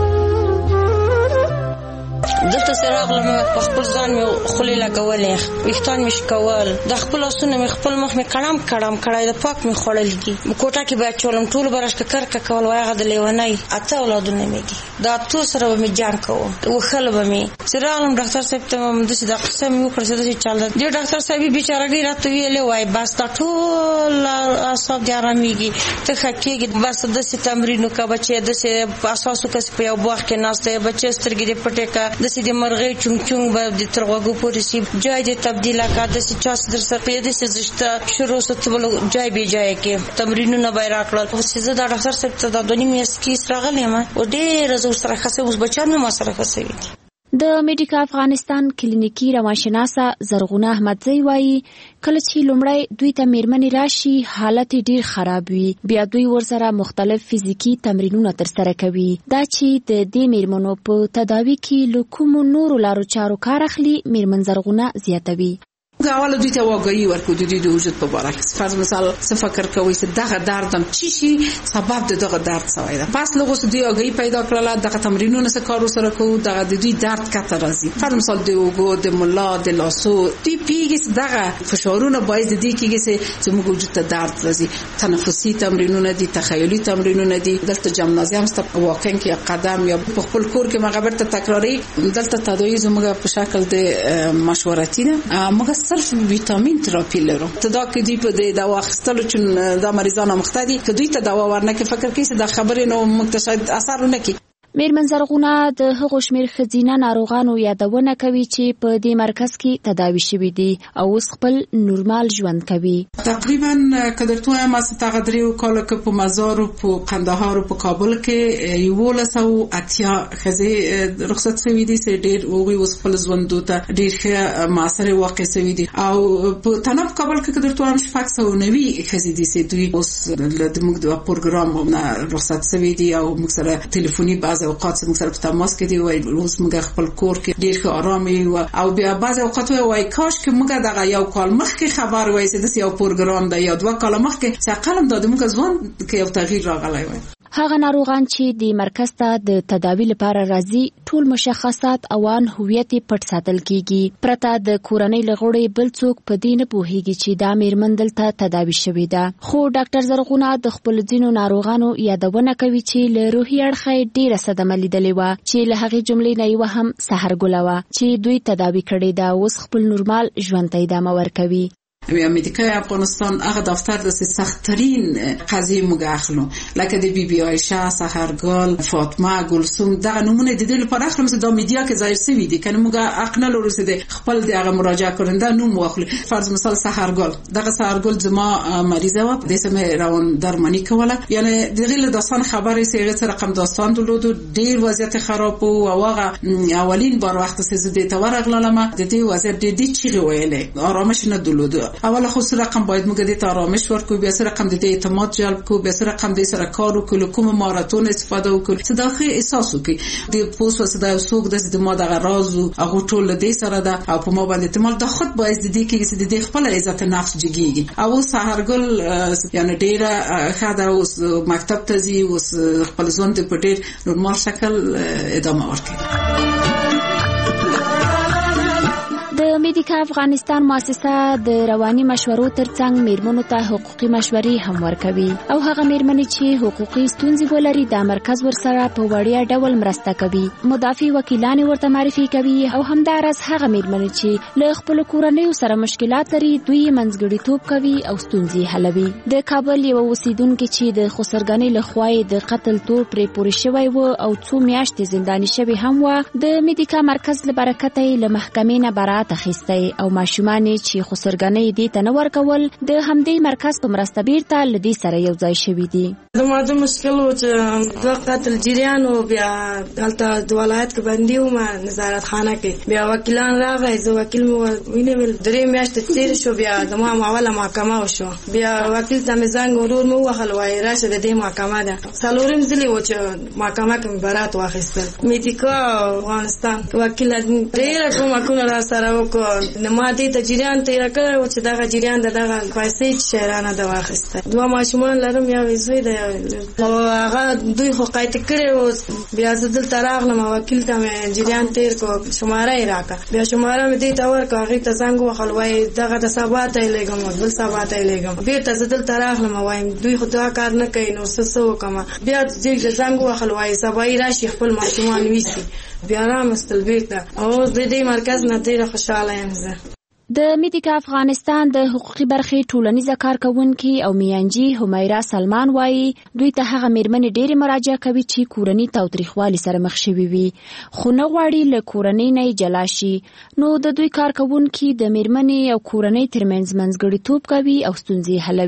Speaker 10: دلته چې راغلم په خپل ځان مې خولې لګولې، ویښتان مې شکول، د خپل لاسونه مې خپل مخ مې کړم کړم کړی، د پاک مې خوړلي دي. کوټه کې به اچولم ټولو به راشته کرکه کول. وایي هغه د لیونۍ اته اولادونه مې دي، د اتو سره به مې جنګ کوو، وښل به مې. چې راغلم ډاکټر صاحب ته همداسې دا قصه مې وکړه چې داسې چل ده. دې ډاکټر صاحب یې بیچارهګۍ راته ویلې وایي بس دا ټول اعصاب دې ارامېږي، ته ښه کېږي، بس داسې تمرین وکړه بچې، داسې اساس وکړه په یو باغ کې ناست یې بچې سترګې دې پټې کړه، داسې د مرغۍ چونګ چونګ به د تر غوږو پورې سي، جای دې تبدیله کړه، داسې چا در سره په داسې زشته شروع سو ته بل جای بې جایه کې تمرینونه به یې راکړل. خو چې زه دا ډاکټر صاحب ته دا دوه نیم میاشتې کې راغلی یم او ډېره زه ورسره ښه شوې، اوس بچیان مې ما سره ښه شوي دي.
Speaker 2: د میډیکا افغانستان کلینیکي روانشناسه زرغونه احمدزی وایي کله چې لومړی دوی ته میرمنې راشي حالت ډیر خراب وي، بیا دوی ورسره مختلف فزیکی تمرینونه ترسره کوي. دا چې د دې میرمنو په تداوی کې له کومو نورو لارو چارو کار اخلي میرمن زرغونه زیاتوي.
Speaker 11: غواړو دوی ته واګي ورکو د دوی د وجود په اړه کې فرض مثال څه فکر کوي چې دغه دردم چی شي سبب د دغه درد سوی ده پس لغوس دوی واګي پیدا کړل دغه تمرینونه سره کار سره کوو دغه د دوی درد کته راځي فرض مثال د وګو د ملا د لاسو دوی پیګس دغه فشارونه باید د دې کېږي چې زموږ وجود ته درد راځي تنفسي تمرینونه دي تخیلي تمرینونه دي دلته جمنازیوم ست واکینګ یا قدم یا په خپل کور کې مغبر ته تکراری دلته تداوی زموږ په شکل د مشورتي ده موږ صرف ویټامین تراپی لرو تدا کې دی په د دوا اخیستلو چې د مریضانو مختدي کې دوی ته دوا ورنه کې فکر کوي چې د خبرې نو مکتشد اثر نه کوي
Speaker 2: میرمن زرغونه د هغو شمیر ښځینه ناروغانو یادونه کوي چې په دې مرکز کې تداوي شوي دي او اوس خپل نورمال ژوند کوي
Speaker 11: تقریبا کدرته ما ستغدریو کاله کې په مزار او په قندهار او په کابل کې یولس او اتیا ښځې رخصت شوي دي چې ډېر اوغي اوس خپل ژوند ته ډېر ښه معاصر واقع شوي دي او په تنف کابل کې کدرته هم شپږ سوه نوي ښځې دي چې دوی اوس د موږ د پروګرام رخصت شوي دي او موږ سره ټلیفوني بعض اوقات موږ سره په تماس کې دی وای اوس موږ خپل کور کې ډېر ښه آرام یو او بیا بعض اوقات وای کاش کې موږ دغه یو کال مخکې خبر وای چې د یو پروګرام دی یا دوه کال مخکې چې قلم د موږ ځوان کې یو تغییر راغلی وای
Speaker 2: هغه ناروغان چې د مرکز ته د تداوی لپاره راځي ټول مشخصات او ان هویت پټ ساتل کیږي پرته د کورنۍ لغړې بل څوک په دې نه پوهیږي چې دا میرمن دلته تداوی شوې ده خو ډاکټر زرغونه د خپل ځینو ناروغانو یادونه کوي چې له روحي اړخه ډیره صدمه لیدلې و چې له هغې جملې نه یو هم سحرګله و چې دوی تداوی کړې ده اوس خپل نورمال ژوند ته ادامه ورکوي
Speaker 11: بیا امریکای افغانستان هغه دفتر د سختترین قضیه موږ اخلو لکه د بی بی عایشه سحرګل فاطمه گلسوم دا نمونه د دې لپاره اخلم چې د میډیا کې ظاهر شوی دي کنه موږ اقنه لرو چې خپل د هغه مراجعه کننده نوم واخلي فرض مثال سحرګل دغه سحرګل زما مریضه و د سم روان درمانی کوله یعنی دغه له داستان خبرې چې رقم داستان دلود ډیر وضعیت خراب او هغه اولین بار وخت چې د تورغلم د دې وضعیت د دې چیغه ویلې آرامش نه دلود اوله خو سره رقم باید موږ د آرامش ورکو بیا سره رقم د اعتماد جلب کو بیا سره رقم د سره کار وکړو کوم ماراتون استفاده وکړو چې داخلي احساس وکړي د پوس وسه د سوق د ما د راز او هغه ټول د سره ده او په ما باندې اعتماد د خود باید د دې کې چې د خپل عزت نفس جګیږي او سحرګل یعنی ډیره خاطر اوس مکتب ته ځي اوس خپل ځوان په ډیر نورمال شکل ادامه ورکړي
Speaker 2: د میډیکا افغانستان مؤسسه د رواني مشورو ترڅنګ میرمنو ته حقوقي مشورې هم ورکوي او هغه میرمنې چې حقوقي ستونزې ولري د مرکز ورسره په وړیا ډول مرسته کوي مدافع وکیلان ورته معرفي کوي او همدارس هغه میرمنې چې له خپل کورنۍ سره مشکلات لري دوی منځګړیتوب کوي او ستونزې حلوي د کابل یو اوسیدونکو چې د خسرګنۍ له خوا د قتل تور پرې پورې شوی و او څو میاشتې زنداني شوی هم و د میډیکا مرکز له برکته له محکمې نه برات اخیستی او ماشومان چې خسرګنۍ دې ته نه ورکول د همدې مرکز په مرسته بیرته له دې سره یو ځای شوي دي
Speaker 12: د ماده مشکل و چې د قتل جریان او بیا دلته د ولایت کې بندي و ما نظارت خانه کې بیا وکیلان راغی زه وکیل مو وینم درې میاشتې تیر شو بیا د ما اوله محکمه وشو بیا وکیل ته مې زنګ ورور مو وهل وای راشه د دې محکمه ده څلورم ځلې و چې محکمه کې برات واخیستل میډیکا افغانستان وکیل ډېر کومکونه را سره کو نو ما دې ته جریان تیر کړو چې دا جریان دغه پیسې شهرانه د واخسته دوه ماشومان لرم یا وزوی د او هغه دوی خو قایت کړو بیا زدل تراغلم وکیل ته مې جریان تیر کو شماره یې راکا بیا شماره مې دې تا ورکا هغه ته څنګه وخلوي دغه د سبات یې لګم بل سبات یې لګم بیا ته زدل تراغلم وایم دوی خو دا کار نه کوي نو څه څه وکم بیا دې څنګه وخلوي سبای راشي خپل ماشومان ویسي بیا را مستل بیرته او د دې مرکز نه ډیره خوشاله یم زه
Speaker 2: د میډیکا افغانستان د حقوقي برخې ټولنیزه کارکونکي او میانجی همیرا سلمان وایي دوی ته هغه میرمنې ډېرې مراجعه کوي چې کورنۍ تاوتریخوالي سره مخ شوي وي خو نه غواړي له کورنۍ نه جلا شي نو د دوی کارکونکي د میرمنې او کورنۍ ترمنځ منځګړیتوب کوي او ستونزې حلوي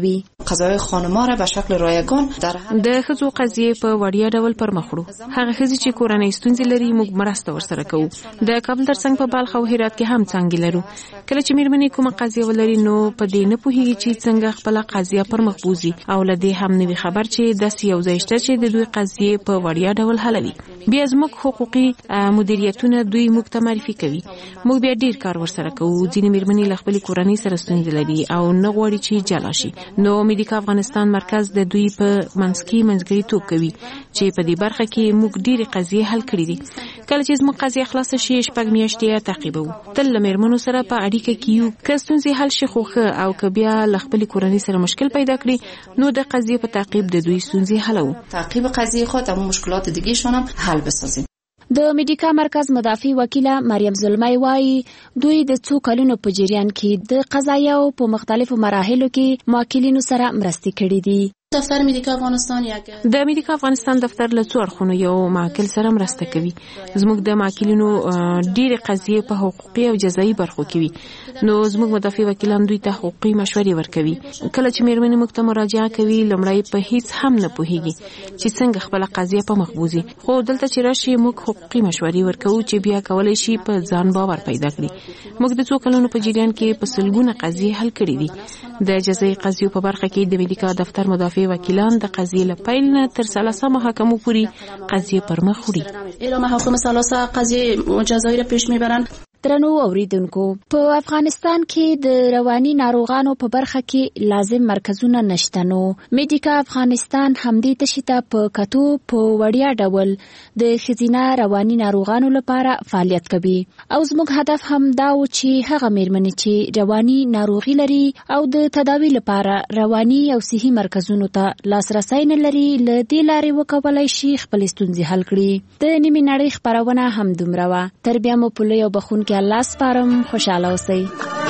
Speaker 13: قضایای خانم‌ها را به شکل رایگان در
Speaker 8: د ښځو قضیې په وړیا ډول پر مخ وړو. هغه ښځې چې کورنۍ ستونزې لري موږ مرسته ورسره کوو. د کابل ترڅنګ په بلخ او هرات کې هم څانګې لرو. کله چې میرمنې کومه قضیه ولري نو په دې نه پوهیږي چې څنګه خپل قضیه پر مخ بوزي او له دې هم نوي خبر چې داسې یو ځای شته چې د دوی قضیې په وړیا ډول حلوي. بیا زموږ حقوقي مدیریتونه دوی موږ ته معرفي کوي. موږ بیا ډیر کار ورسره کوو. ځینې میرمنې له خپل کورنۍ سره ستونزې لري او نه غواړي چې جلا شي. نو میډیکا افغانستان مرکز د دوی په منځ کې منځګړیتوب کوي چې په دې برخه کې موږ ډېرې قضیې حل کړې دي. کله چې زموږ قضیه خلاصه شي شپږ میاشتې تعقیبوو. تل له میرمنو سره په اړیکه کې یو. که ستونزې حل شي خو ښه او که بیا له خپلې کورنۍ سره مشکل پیدا کړي نو د قضیې په تعقیب د دوی ستونزې حلوو.
Speaker 13: تعقیب قضیه خود او مشکلات دیگه شون هم حل بسازیم.
Speaker 2: د میډیکا مرکز مدافع وکیله مریم زلمی وایي دوی د څو کلونو په جریان کې د قضایاو په مختلفو مراحلو کې موکلینو سره مرستې کړې دي.
Speaker 14: دفتر میډیکا افغانستان یک
Speaker 8: د میډیکا افغانستان دفتر له څو اړخونو یو موکل سره مرسته کوي. زموږ د موکلینو ډېرې قضیې په حقوقي او جزایي برخو کې وي. نو زموږ مدافع وکیلان دوی ته حقوقي مشورې ورکوي. کله چې میرمنې موږ ته مراجعه کوي لومړی په هیڅ هم نه پوهیږي چې څنګه خپل قضیه په مخ بوزي. خو دلته چې راشي موږ حقوقي مشورې ورکوو چې بیا کولای شي په ځان باور پیدا کړي. موږ د څو کلونو په جریان کې په سلګونه قضیې حل کړې دي. د جزایي قضیو په برخه کې د میډیکا دفتر مدافع وکیلان د قضیې له پیل نه تر ثلاثه محاکمو پورې قضیې پر مخ وړي.
Speaker 14: اله محاکم ثلاثه قضیه جزایی را پیش میبرند.
Speaker 2: درنو اوریدونکو په افغانستان کې د رواني ناروغانو په برخه کې لازم مرکزونه نشته. نو میډیکا افغانستان همدې تشته په کتو په وړیا ډول د ښځینه رواني ناروغانو لپاره فعالیت کوي او زموږ هدف هم دا و چې هغه میرمنې چې رواني ناروغي لري او د تداوی لپاره رواني او صحي مرکزونو ته لاسرسي نه لري له دې لارې وکولای شي خپل ستونزې حل کړي. د نیمه نړۍ خبرونه هم دومره وه. تر بیا مو په لوی او بخون کې الله سپارم. خوشاله اوسئ.